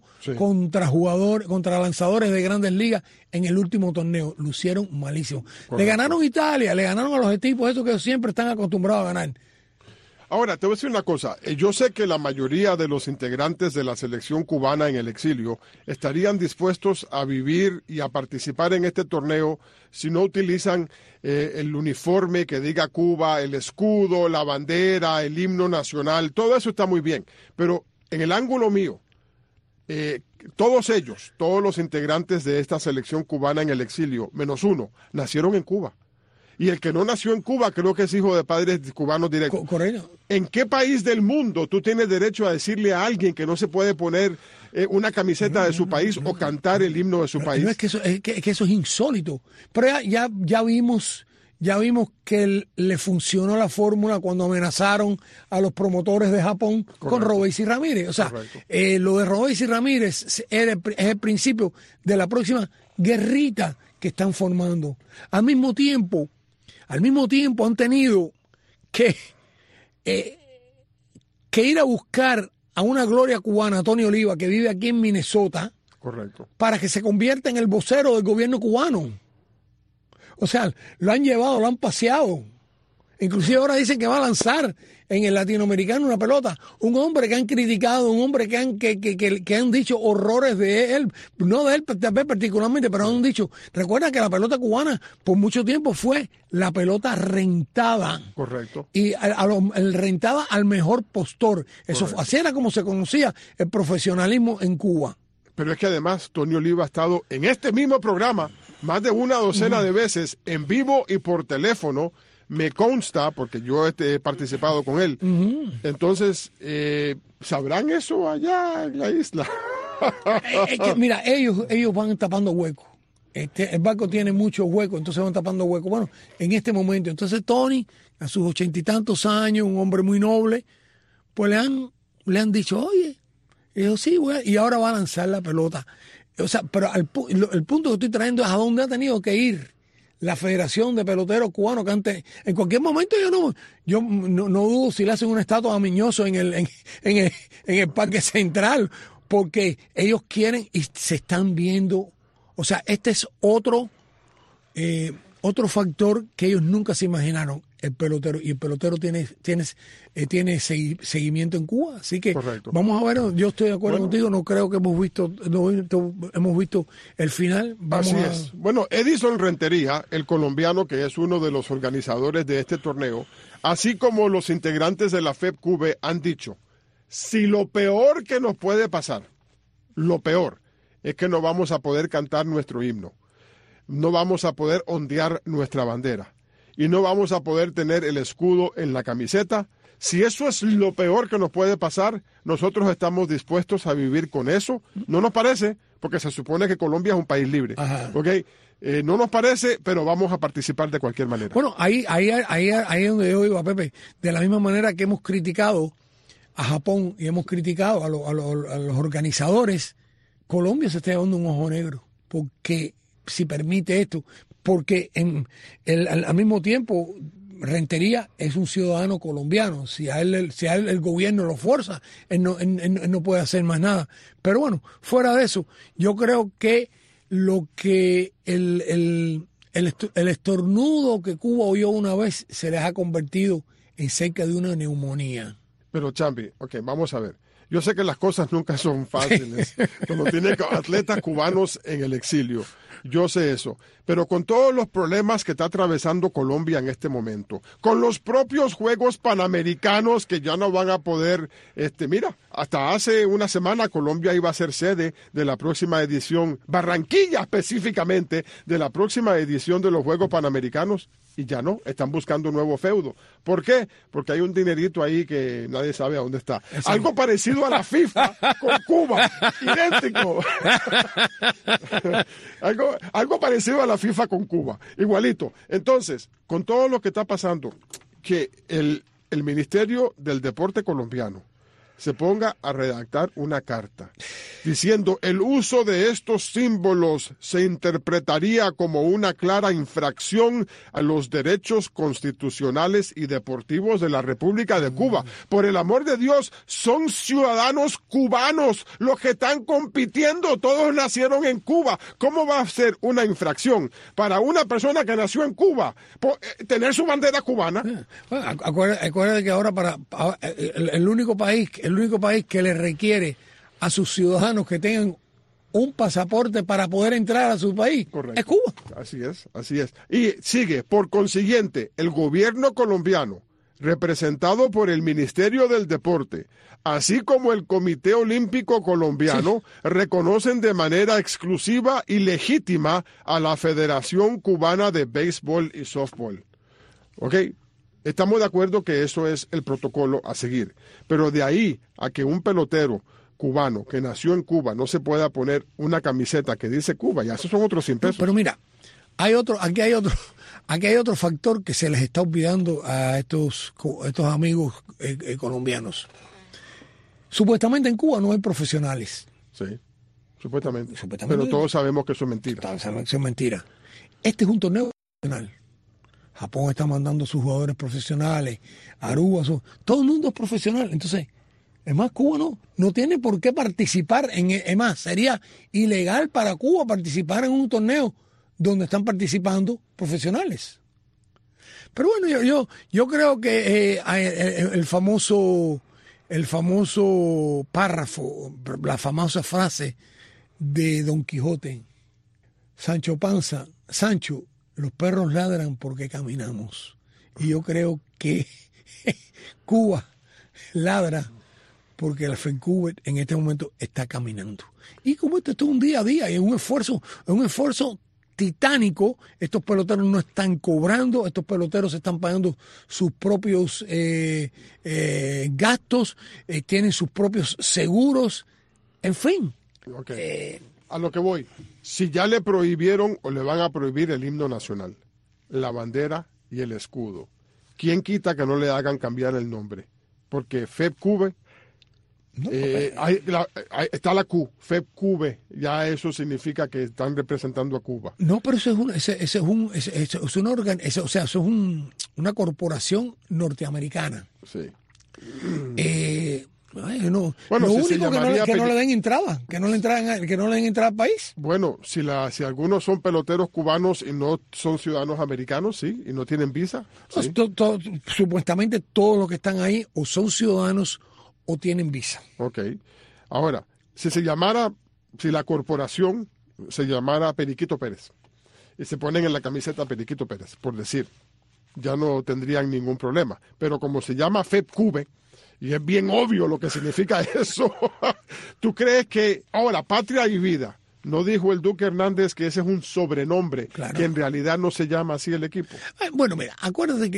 Speaker 5: contra lanzadores de grandes ligas en el último torneo. Lucieron malísimo. Correcto. Le ganaron a Italia, le ganaron a los equipos esos que siempre están acostumbrados a ganar.
Speaker 4: Ahora, te voy a decir una cosa. Yo sé que la mayoría de los integrantes de la selección cubana en el exilio estarían dispuestos a vivir y a participar en este torneo si no utilizan el uniforme que diga Cuba, el escudo, la bandera, el himno nacional. Todo eso está muy bien. Pero en el ángulo mío, todos los integrantes de esta selección cubana en el exilio, menos uno, nacieron en Cuba. Y el que no nació en Cuba creo que es hijo de padres cubanos directos.
Speaker 5: Correcto.
Speaker 4: ¿En qué país del mundo tú tienes derecho a decirle a alguien que no se puede poner una camiseta de su país o cantar el himno de su país?
Speaker 5: No, es que eso es insólito. Pero ya vimos que le funcionó la fórmula cuando amenazaron a los promotores de Japón. Correcto. Con Robéis y Ramírez. O sea, lo de Robéis y Ramírez es el principio de la próxima guerrita que están formando. Al mismo tiempo han tenido que ir a buscar a una gloria cubana, Tony Oliva, que vive aquí en Minnesota.
Speaker 4: Correcto. Para
Speaker 5: que se convierta en el vocero del gobierno cubano. O sea, lo han llevado, lo han paseado. Inclusive ahora dicen que va a lanzar en el latinoamericano una pelota. Un hombre que han criticado, un hombre que han dicho horrores de él, no de él particularmente, pero han dicho, recuerda que la pelota cubana por mucho tiempo fue la pelota rentada.
Speaker 4: Correcto.
Speaker 5: Y el rentada al mejor postor. Eso, así era como se conocía el profesionalismo en Cuba.
Speaker 4: Pero es que además Tony Oliva ha estado en este mismo programa más de una docena de veces en vivo y por teléfono. Me consta, porque yo he participado con él. Entonces, ¿sabrán eso allá en la isla?
Speaker 5: Es que, mira, ellos van tapando huecos. El barco tiene muchos huecos, entonces van tapando huecos. Bueno, en este momento, entonces Tony, a sus 80 y tantos años, un hombre muy noble, pues le han dicho, oye, y yo, sí, güey, y ahora va a lanzar la pelota. O sea, pero el punto que estoy trayendo es a dónde ha tenido que ir la Federación de Peloteros Cubanos, que antes, en cualquier momento yo no dudo si le hacen una estatua a Miñoso en el Parque Central, porque ellos quieren y se están viendo. O sea, este es otro factor que ellos nunca se imaginaron, el pelotero, y el pelotero tiene seguimiento en Cuba, así que correcto. Vamos a ver, yo estoy de acuerdo contigo, no creo que hemos visto el final.
Speaker 4: Así es. Bueno, Edison Rentería, el colombiano que es uno de los organizadores de este torneo, así como los integrantes de la FEPCUBE han dicho, si lo peor que nos puede pasar, lo peor, es que no vamos a poder cantar nuestro himno, no vamos a poder ondear nuestra bandera y no vamos a poder tener el escudo en la camiseta. Si eso es lo peor que nos puede pasar, nosotros estamos dispuestos a vivir con eso. No nos parece, porque se supone que Colombia es un país libre. ¿Okay? No nos parece, pero vamos a participar de cualquier manera.
Speaker 5: Bueno, ahí es donde yo iba, Pepe. De la misma manera que hemos criticado a Japón y hemos criticado a los organizadores, Colombia se está llevando un ojo negro, porque si permite esto, porque al mismo tiempo Rentería es un ciudadano colombiano. Si a él el gobierno lo fuerza, él no puede hacer más nada. Pero bueno, fuera de eso, yo creo que lo que el estornudo que Cuba oyó una vez se les ha convertido en cerca de una neumonía.
Speaker 4: Pero Chambi, vamos a ver. Yo sé que las cosas nunca son fáciles cuando tiene atletas cubanos en el exilio. Yo sé eso. Pero con todos los problemas que está atravesando Colombia en este momento, con los propios Juegos Panamericanos que ya no van a poder, mira, hasta hace una semana Colombia iba a ser sede de la próxima edición, Barranquilla específicamente, de la próxima edición de los Juegos Panamericanos. Y ya no, están buscando un nuevo feudo. ¿Por qué? Porque hay un dinerito ahí que nadie sabe a dónde está. Exacto. Algo parecido a la FIFA con Cuba, idéntico. algo parecido a la FIFA con Cuba, igualito. Entonces, con todo lo que está pasando, que el Ministerio del Deporte colombiano se ponga a redactar una carta diciendo el uso de estos símbolos se interpretaría como una clara infracción a los derechos constitucionales y deportivos de la República de Cuba. Por el amor de Dios, son ciudadanos cubanos los que están compitiendo, todos nacieron en Cuba. ¿Cómo va a ser una infracción para una persona que nació en Cuba tener su bandera cubana?
Speaker 5: Acuérdate que ahora el único país que le requiere a sus ciudadanos que tengan un pasaporte para poder entrar a su país.
Speaker 4: Correcto.
Speaker 5: Es Cuba.
Speaker 4: Así es. Y sigue, por consiguiente, el gobierno colombiano, representado por el Ministerio del Deporte, así como el Comité Olímpico Colombiano, reconocen de manera exclusiva y legítima a la Federación Cubana de Béisbol y Softball. ¿Ok? Estamos de acuerdo que eso es el protocolo a seguir, pero de ahí a que un pelotero cubano que nació en Cuba no se pueda poner una camiseta que dice Cuba, ya esos son otros 100 pesos.
Speaker 5: Pero mira, aquí hay otro factor que se les está olvidando a estos amigos colombianos. Supuestamente en Cuba no hay profesionales.
Speaker 4: Sí, supuestamente. Pero todos sabemos que eso es mentira.
Speaker 5: Todos sabemos que eso es mentira. Este es un torneo profesional. Japón está mandando sus jugadores profesionales, Aruba, todo el mundo es profesional. Entonces, es más, Cuba no tiene por qué participar es más, sería ilegal para Cuba participar en un torneo donde están participando profesionales. Pero bueno, yo creo que el famoso párrafo, la famosa frase de Don Quijote, Sancho Panza, Sancho, los perros ladran porque caminamos. Y yo creo que Cuba ladra porque la FEDCUBE en este momento está caminando. Y como esto es un día a día, y es un esfuerzo titánico, estos peloteros no están cobrando, estos peloteros están pagando sus propios gastos, tienen sus propios seguros, en fin.
Speaker 4: Okay. A lo que voy, si ya le prohibieron o le van a prohibir el himno nacional, la bandera y el escudo, ¿quién quita que no le hagan cambiar el nombre? Porque FEDCUBE, está la Q, FEDCUBE, ya eso significa que están representando a Cuba.
Speaker 5: No, pero eso es una corporación norteamericana.
Speaker 4: Sí.
Speaker 5: Bueno,
Speaker 4: lo
Speaker 5: único que no le den entrada, que no le den entrada al país.
Speaker 4: Bueno, si algunos son peloteros cubanos y no son ciudadanos americanos, sí, y no tienen visa. Sí.
Speaker 5: Supuestamente todos los que están ahí o son ciudadanos o tienen visa.
Speaker 4: Ok. Ahora, si la corporación se llamara Periquito Pérez y se ponen en la camiseta Periquito Pérez, por decir, ya no tendrían ningún problema. Pero como se llama FEDCUBE, y es bien obvio lo que significa eso, ¿tú crees que ahora Patria y Vida? ¿No dijo el Duque Hernández que ese es un sobrenombre, claro, que en realidad no se llama así el equipo?
Speaker 5: Bueno, mira, acuérdate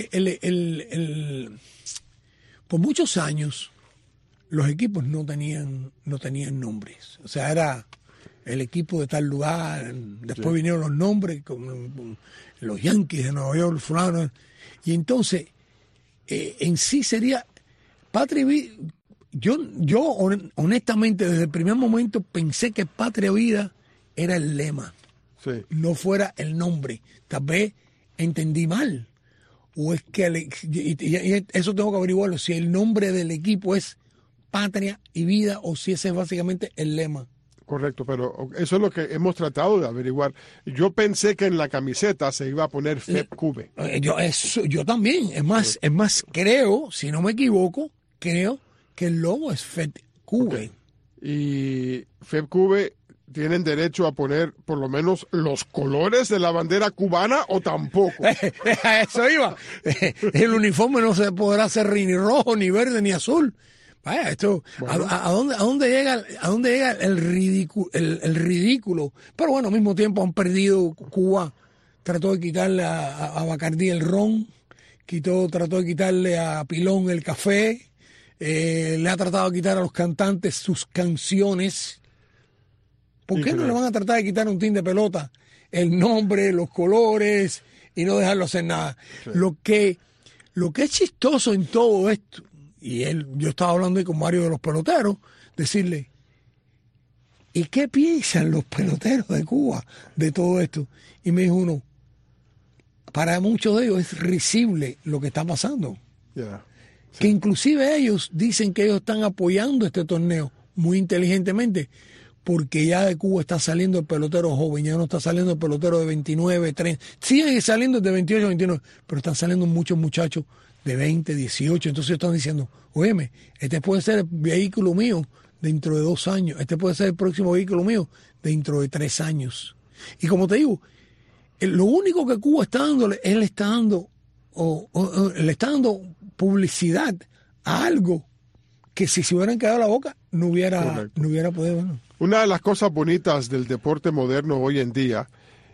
Speaker 5: que por muchos años los equipos no tenían nombres. O sea, era el equipo de tal lugar, después vinieron los nombres, con los Yankees de Nueva York, fulano, y entonces en sí sería Patria y Vida. Yo honestamente desde el primer momento pensé que Patria y Vida era el lema, sí, no fuera el nombre. Tal vez entendí mal, o es que y eso tengo que averiguarlo, si el nombre del equipo es Patria y Vida o si ese es básicamente el lema.
Speaker 4: Correcto, pero eso es lo que hemos tratado de averiguar. Yo pensé que en la camiseta se iba a poner FEDCUBE.
Speaker 5: Yo también. Es más, creo, si no me equivoco, creo que el logo es FEDCUBE.
Speaker 4: Okay. Y FEDCUBE tienen derecho a poner por lo menos los colores de la bandera cubana o tampoco.
Speaker 5: Eso iba. El uniforme no se podrá hacer ni rojo, ni verde, ni azul. Vaya, esto, bueno. ¿A dónde llega el ridículo? Pero bueno, al mismo tiempo han perdido. Cuba trató de quitarle a Bacardí el ron, trató de quitarle a Pilón el café, le ha tratado de quitar a los cantantes sus canciones. ¿Por qué no le van a tratar de quitar a un team de pelota el nombre, los colores y no dejarlo hacer nada? Sí. Lo que es chistoso en todo esto, y yo estaba hablando ahí con varios de los peloteros, decirle, ¿y qué piensan los peloteros de Cuba de todo esto? Y me dijo uno, para muchos de ellos es risible lo que está pasando. Yeah. Sí. Que inclusive ellos dicen que ellos están apoyando este torneo muy inteligentemente, porque ya de Cuba está saliendo el pelotero joven, ya no está saliendo el pelotero de 29, 30, siguen saliendo de 28, 29, pero están saliendo muchos muchachos de 20, 18, entonces están diciendo, óyeme, este puede ser el vehículo mío dentro de 2 años, este puede ser el próximo vehículo mío dentro de 3 años. Y como te digo, lo único que Cuba está dándole, él está dando, le está dando publicidad a algo que si se hubieran quedado la boca, no hubiera podido. Bueno.
Speaker 4: Una de las cosas bonitas del deporte moderno hoy en día,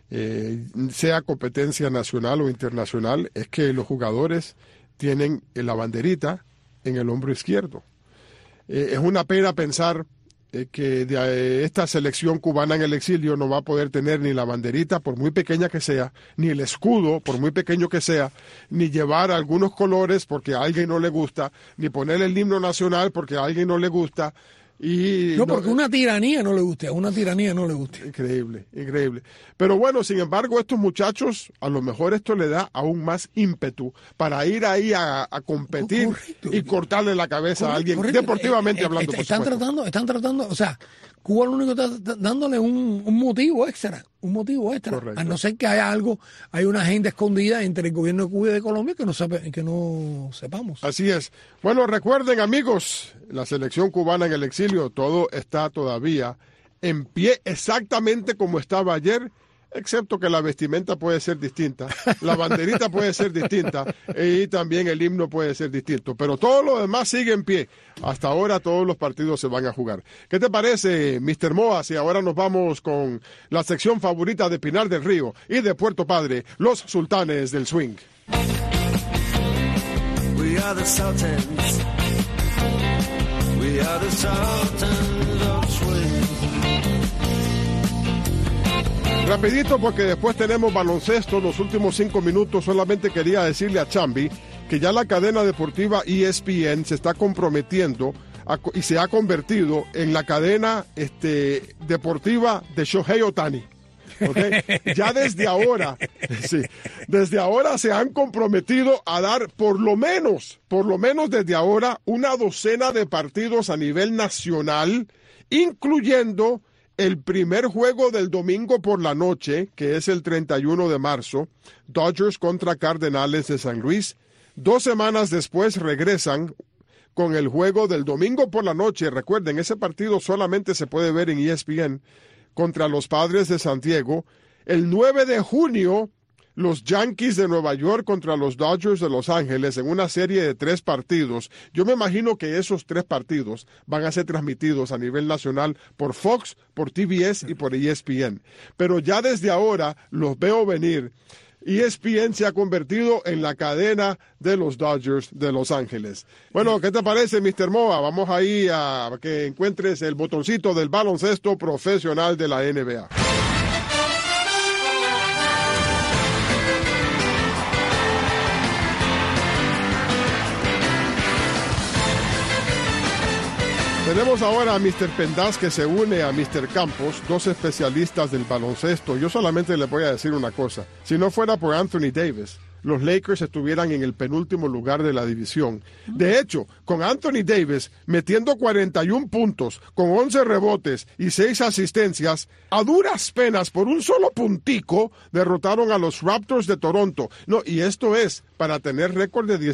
Speaker 4: sea competencia nacional o internacional, es que los jugadores tienen la banderita en el hombro izquierdo. Es una pena pensar que de esta selección cubana en el exilio no va a poder tener ni la banderita, por muy pequeña que sea, ni el escudo, por muy pequeño que sea, ni llevar algunos colores porque a alguien no le gusta, ni poner el himno nacional porque a alguien no le gusta.
Speaker 5: Porque una tiranía no le guste,
Speaker 4: Increíble, increíble. Pero bueno, sin embargo, estos muchachos, a lo mejor esto le da aún más ímpetu para ir ahí a competir. Correcto. Y cortarle la cabeza a alguien, deportivamente hablando.
Speaker 5: Están tratando, o sea, Cuba lo único que está dándole un motivo extra.
Speaker 4: Correcto.
Speaker 5: A no ser que haya hay una agenda escondida entre el gobierno de Cuba y de Colombia que no sepamos.
Speaker 4: Así es. Bueno, recuerden, amigos, la selección cubana en el exilio, todo está todavía en pie exactamente como estaba ayer, excepto que la vestimenta puede ser distinta, la banderita puede ser distinta y también el himno puede ser distinto, pero todo lo demás sigue en pie. Hasta ahora todos los partidos se van a jugar. ¿Qué te parece, Mr. Moas? Y ahora nos vamos con la sección favorita de Pinar del Río y de Puerto Padre, los sultanes del swing.
Speaker 10: We are the Sultans. We are the Sultans of swing.
Speaker 4: Rapidito, porque después tenemos baloncesto. Los últimos 5 minutos solamente quería decirle a Chambi que ya la cadena deportiva ESPN se está comprometiendo y se ha convertido en la cadena deportiva de Shohei Ohtani. ¿Okay? Ya desde ahora se han comprometido a dar por lo menos desde ahora una docena de partidos a nivel nacional, incluyendo el primer juego del domingo por la noche, que es el 31 de marzo, Dodgers contra Cardenales de San Luis. 2 semanas después regresan con el juego del domingo por la noche. Recuerden, ese partido solamente se puede ver en ESPN, contra los Padres de San Diego. El 9 de junio, los Yankees de Nueva York contra los Dodgers de Los Ángeles en una serie de 3 partidos. Yo me imagino que esos 3 partidos van a ser transmitidos a nivel nacional por Fox, por TBS y por ESPN. Pero ya desde ahora los veo venir. ESPN se ha convertido en la cadena de los Dodgers de Los Ángeles. Bueno, ¿qué te parece, Mr. Moa? Vamos ahí a que encuentres el botoncito del baloncesto profesional de la NBA. Tenemos ahora a Mr. Pendaz, que se une a Mr. Campos, 2 especialistas del baloncesto. Yo solamente le voy a decir una cosa. Si no fuera por Anthony Davis, los Lakers estuvieran en el penúltimo lugar de la división. De hecho, con Anthony Davis metiendo 41 puntos, con 11 rebotes y 6 asistencias, a duras penas, por un solo puntico, derrotaron a los Raptors de Toronto. No, y esto es para tener récord de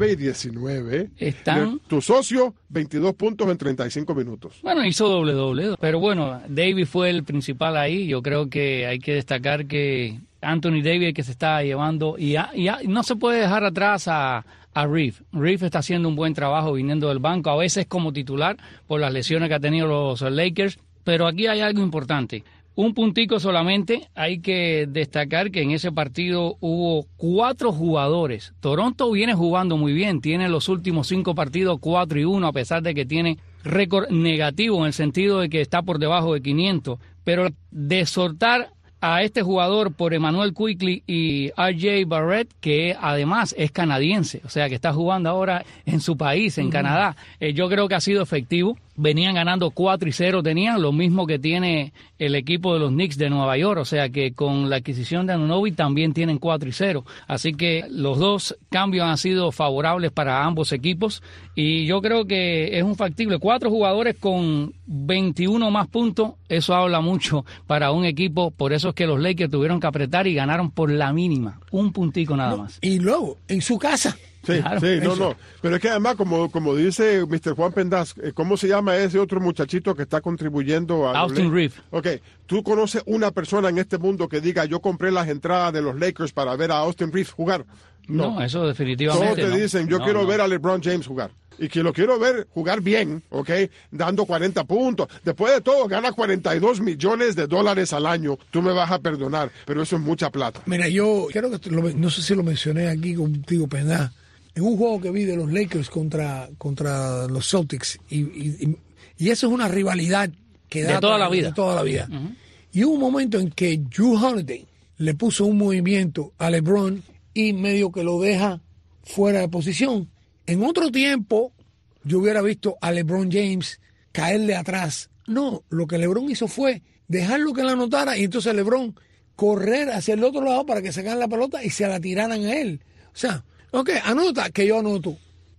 Speaker 4: 19-19. Tu socio, 22 puntos en 35 minutos.
Speaker 3: Bueno, hizo doble. Pero bueno, Davis fue el principal ahí. Yo creo que hay que destacar que Anthony Davis, que se está llevando, y no se puede dejar atrás a Reeve. Reeve está haciendo un buen trabajo viniendo del banco, a veces como titular por las lesiones que ha tenido los Lakers, pero aquí hay algo importante. Un puntico solamente, hay que destacar que en ese partido hubo 4 jugadores. Toronto viene jugando muy bien, tiene los últimos 5 partidos 4-1, a pesar de que tiene récord negativo en el sentido de que está por debajo de 500, pero de soltar a este jugador por Emmanuel Quickley y R.J. Barrett, que además es canadiense, o sea que está jugando ahora en su país, en Canadá. Yo creo que ha sido efectivo. Venían ganando 4-0, tenían lo mismo que tiene el equipo de los Knicks de Nueva York, o sea que con la adquisición de Anunoby también tienen 4-0. Así que los 2 cambios han sido favorables para ambos equipos y yo creo que es un factible. 4 jugadores con 21 más puntos, eso habla mucho para un equipo, por eso es que los Lakers tuvieron que apretar y ganaron por la mínima, un puntico nada más.
Speaker 5: Y luego, en su casa.
Speaker 4: Sí, claro, no. Pero es que además, como dice Mr. Juan Pendaz, ¿cómo se llama ese otro muchachito que está contribuyendo a
Speaker 3: Austin Reeve?
Speaker 4: Ok, ¿tú conoces una persona en este mundo que diga, yo compré las entradas de los Lakers para ver a Austin Reeve jugar?
Speaker 3: No, eso definitivamente
Speaker 4: Todos te dicen, yo quiero ver a LeBron James jugar. Y que lo quiero ver jugar bien, ¿ok? Dando 40 puntos. Después de todo, gana $42 millones al año. Tú me vas a perdonar, pero eso es mucha plata.
Speaker 5: Mira, yo creo que, no sé si lo mencioné aquí contigo, Pendaz, en un juego que vi de los Lakers contra los Celtics, y eso es una rivalidad que da
Speaker 3: de toda la
Speaker 5: vida. Uh-huh. Y hubo un momento en que Jrue Holiday le puso un movimiento a LeBron y medio que lo deja fuera de posición. En otro tiempo, yo hubiera visto a LeBron James caerle atrás. No, lo que LeBron hizo fue dejarlo que la anotara y entonces LeBron correr hacia el otro lado para que sacaran la pelota y se la tiraran a él. O sea, ok, anota que yo anoto.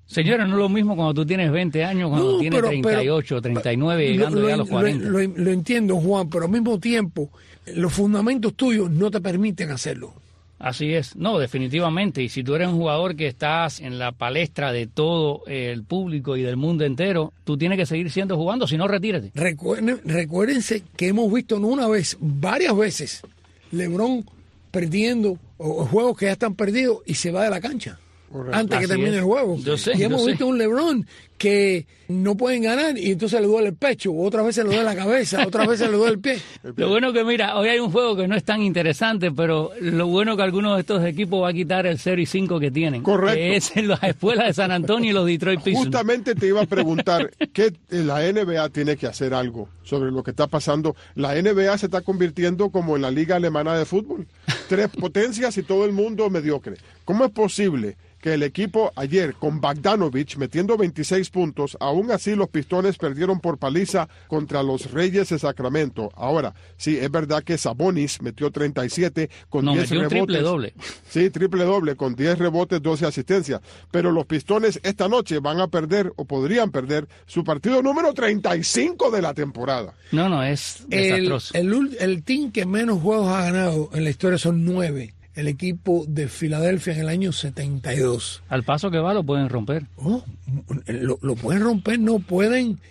Speaker 3: Señora, no es lo mismo cuando tú tienes 20 años, cuando tienes 38, 39, llegando ya a los 40.
Speaker 5: Lo entiendo, Juan, pero al mismo tiempo, los fundamentos tuyos no te permiten hacerlo.
Speaker 3: Así es, no, definitivamente. Y si tú eres un jugador que estás en la palestra de todo el público y del mundo entero, tú tienes que seguir jugando, si no, retírate.
Speaker 5: Recuérdense que hemos visto no una vez, varias veces, LeBron perdiendo o juegos que ya están perdidos y se va de la cancha. Correcto. Antes que termine el juego. Y hemos visto un LeBron que no pueden ganar y entonces le duele el pecho, otras veces le duele la cabeza, otras veces le duele el pie.
Speaker 3: Lo bueno que mira, hoy hay un juego que no es tan interesante, pero lo bueno que algunos de estos equipos va a quitar el 0-5 que tienen.
Speaker 4: Correcto.
Speaker 3: Que es en las escuelas de San Antonio y los Detroit Pistons.
Speaker 4: Justamente te iba a preguntar que la NBA tiene que hacer algo sobre lo que está pasando. La NBA se está convirtiendo como en la liga alemana de fútbol. 3 potencias y todo el mundo mediocre. ¿Cómo es posible que el equipo ayer con Bogdanović metiendo 26 puntos, aún así los Pistones perdieron por paliza contra los Reyes de Sacramento? Ahora, sí, es verdad que Sabonis metió 37 con 10 rebotes.
Speaker 3: Triple doble.
Speaker 4: Sí, triple doble con 10 rebotes, 12 asistencias. Pero los Pistones esta noche van a perder o podrían perder su partido número 35 de la temporada.
Speaker 3: No, es desastroso.
Speaker 5: El team que menos juegos ha ganado en la historia son 9. El equipo de Filadelfia en el año 72.
Speaker 3: Al paso que va lo pueden romper.
Speaker 5: Lo pueden romper, no pueden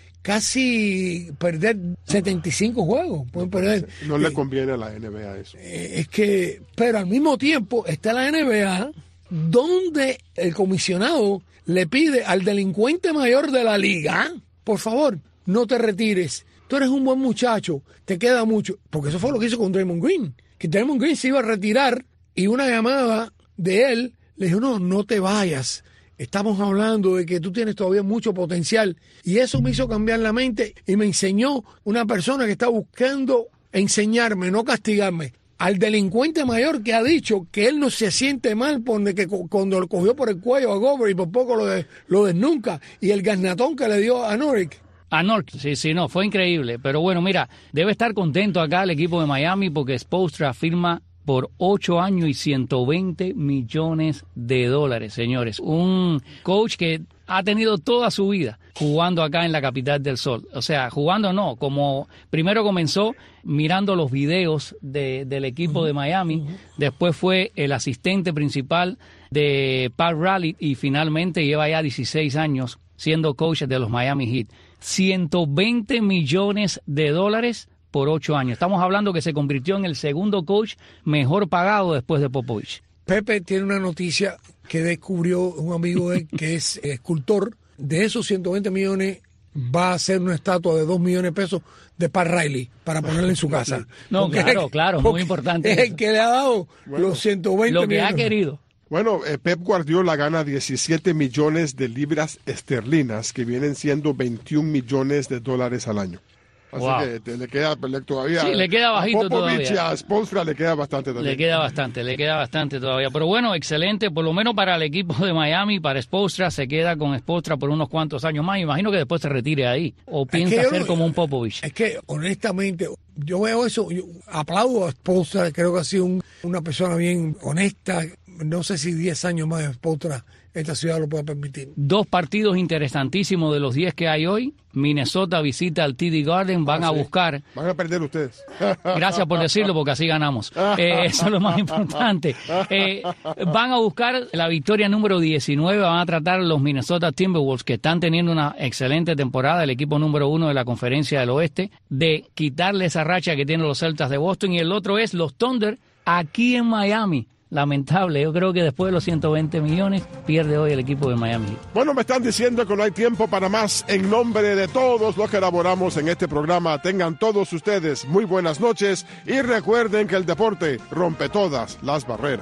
Speaker 5: casi perder 75 juegos. Pueden perder.
Speaker 4: No le conviene a la NBA eso.
Speaker 5: Es que, pero al mismo tiempo está la NBA donde el comisionado le pide al delincuente mayor de la liga, por favor, no te retires. Tú eres un buen muchacho, te queda mucho. Porque eso fue lo que hizo con Draymond Green. Que Draymond Green se iba a retirar y una llamada de él le dijo, no te vayas. Estamos hablando de que tú tienes todavía mucho potencial. Y eso me hizo cambiar la mente y me enseñó una persona que está buscando enseñarme, no castigarme. Al delincuente mayor que ha dicho que él no se siente mal cuando lo cogió por el cuello a Gobert y por poco lo desnuca. Y el garnatón que le dio a Nurkic.
Speaker 3: Sí, no, fue increíble. Pero bueno, mira, debe estar contento acá el equipo de Miami porque Spoelstra firma por 8 años y $120 millones, señores. Un coach que ha tenido toda su vida jugando acá en la capital del sol. O sea, jugando no, como primero comenzó mirando los videos del equipo de Miami, después fue el asistente principal de Pat Riley y finalmente lleva ya 16 años siendo coach de los Miami Heat. $120 millones por 8 años. Estamos hablando que se convirtió en el segundo coach mejor pagado después de Popovich.
Speaker 5: Pepe tiene una noticia que descubrió un amigo de él que es escultor. De esos 120 millones va a hacer una estatua de $2 millones de pesos de Pat Riley para ponerla en su casa.
Speaker 3: No, claro, muy importante.
Speaker 5: Es el que le ha dado los 120
Speaker 3: lo que
Speaker 5: millones.
Speaker 3: Ha querido.
Speaker 4: Bueno, Pep Guardiola gana 17 millones de libras esterlinas, que vienen siendo $21 millones al año. Así que le queda todavía.
Speaker 3: Sí, le queda bajito
Speaker 4: a Popovich
Speaker 3: todavía.
Speaker 4: Y a Spoelstra le queda bastante también.
Speaker 3: Le queda bastante todavía. Pero bueno, excelente, por lo menos para el equipo de Miami, para Spoelstra, se queda con Spoelstra por unos cuantos años más. Imagino que después se retire ahí. O piensa hacer como un Popovich.
Speaker 5: Es que, honestamente, yo veo eso, yo aplaudo a Spoelstra, creo que ha sido una persona bien honesta. No sé si 10 años más de Spoelstra esta ciudad lo puede permitir. 2
Speaker 3: partidos interesantísimos de los 10 que hay hoy. Minnesota visita al TD Garden, van a buscar.
Speaker 4: Van a perder ustedes.
Speaker 3: Gracias por decirlo, porque así ganamos. Eso es lo más importante. Van a buscar la victoria número 19, van a tratar los Minnesota Timberwolves, que están teniendo una excelente temporada, el equipo número 1 de la Conferencia del Oeste, de quitarle esa racha que tienen los Celtas de Boston. Y el otro es los Thunder, aquí en Miami. Lamentable, yo creo que después de los 120 millones pierde hoy el equipo de Miami.
Speaker 4: Bueno, me están diciendo que no hay tiempo para más. En nombre de todos los que elaboramos en este programa, tengan todos ustedes muy buenas noches y recuerden que el deporte rompe todas las barreras.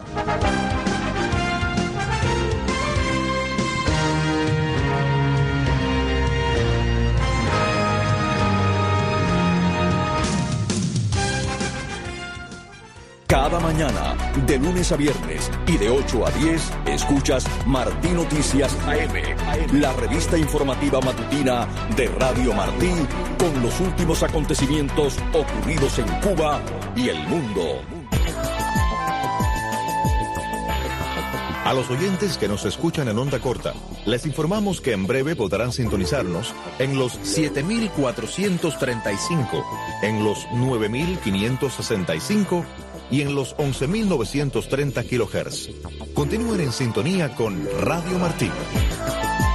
Speaker 1: Cada mañana, de lunes a viernes y de 8 a 10, escuchas Martí Noticias AM, la revista informativa matutina de Radio Martí, con los últimos acontecimientos ocurridos en Cuba y el mundo.
Speaker 11: A los oyentes que nos escuchan en onda corta, les informamos que en breve podrán sintonizarnos en los 7.435, en los 9.565 y en los 11.930 kHz. Continúen en sintonía con Radio Martí.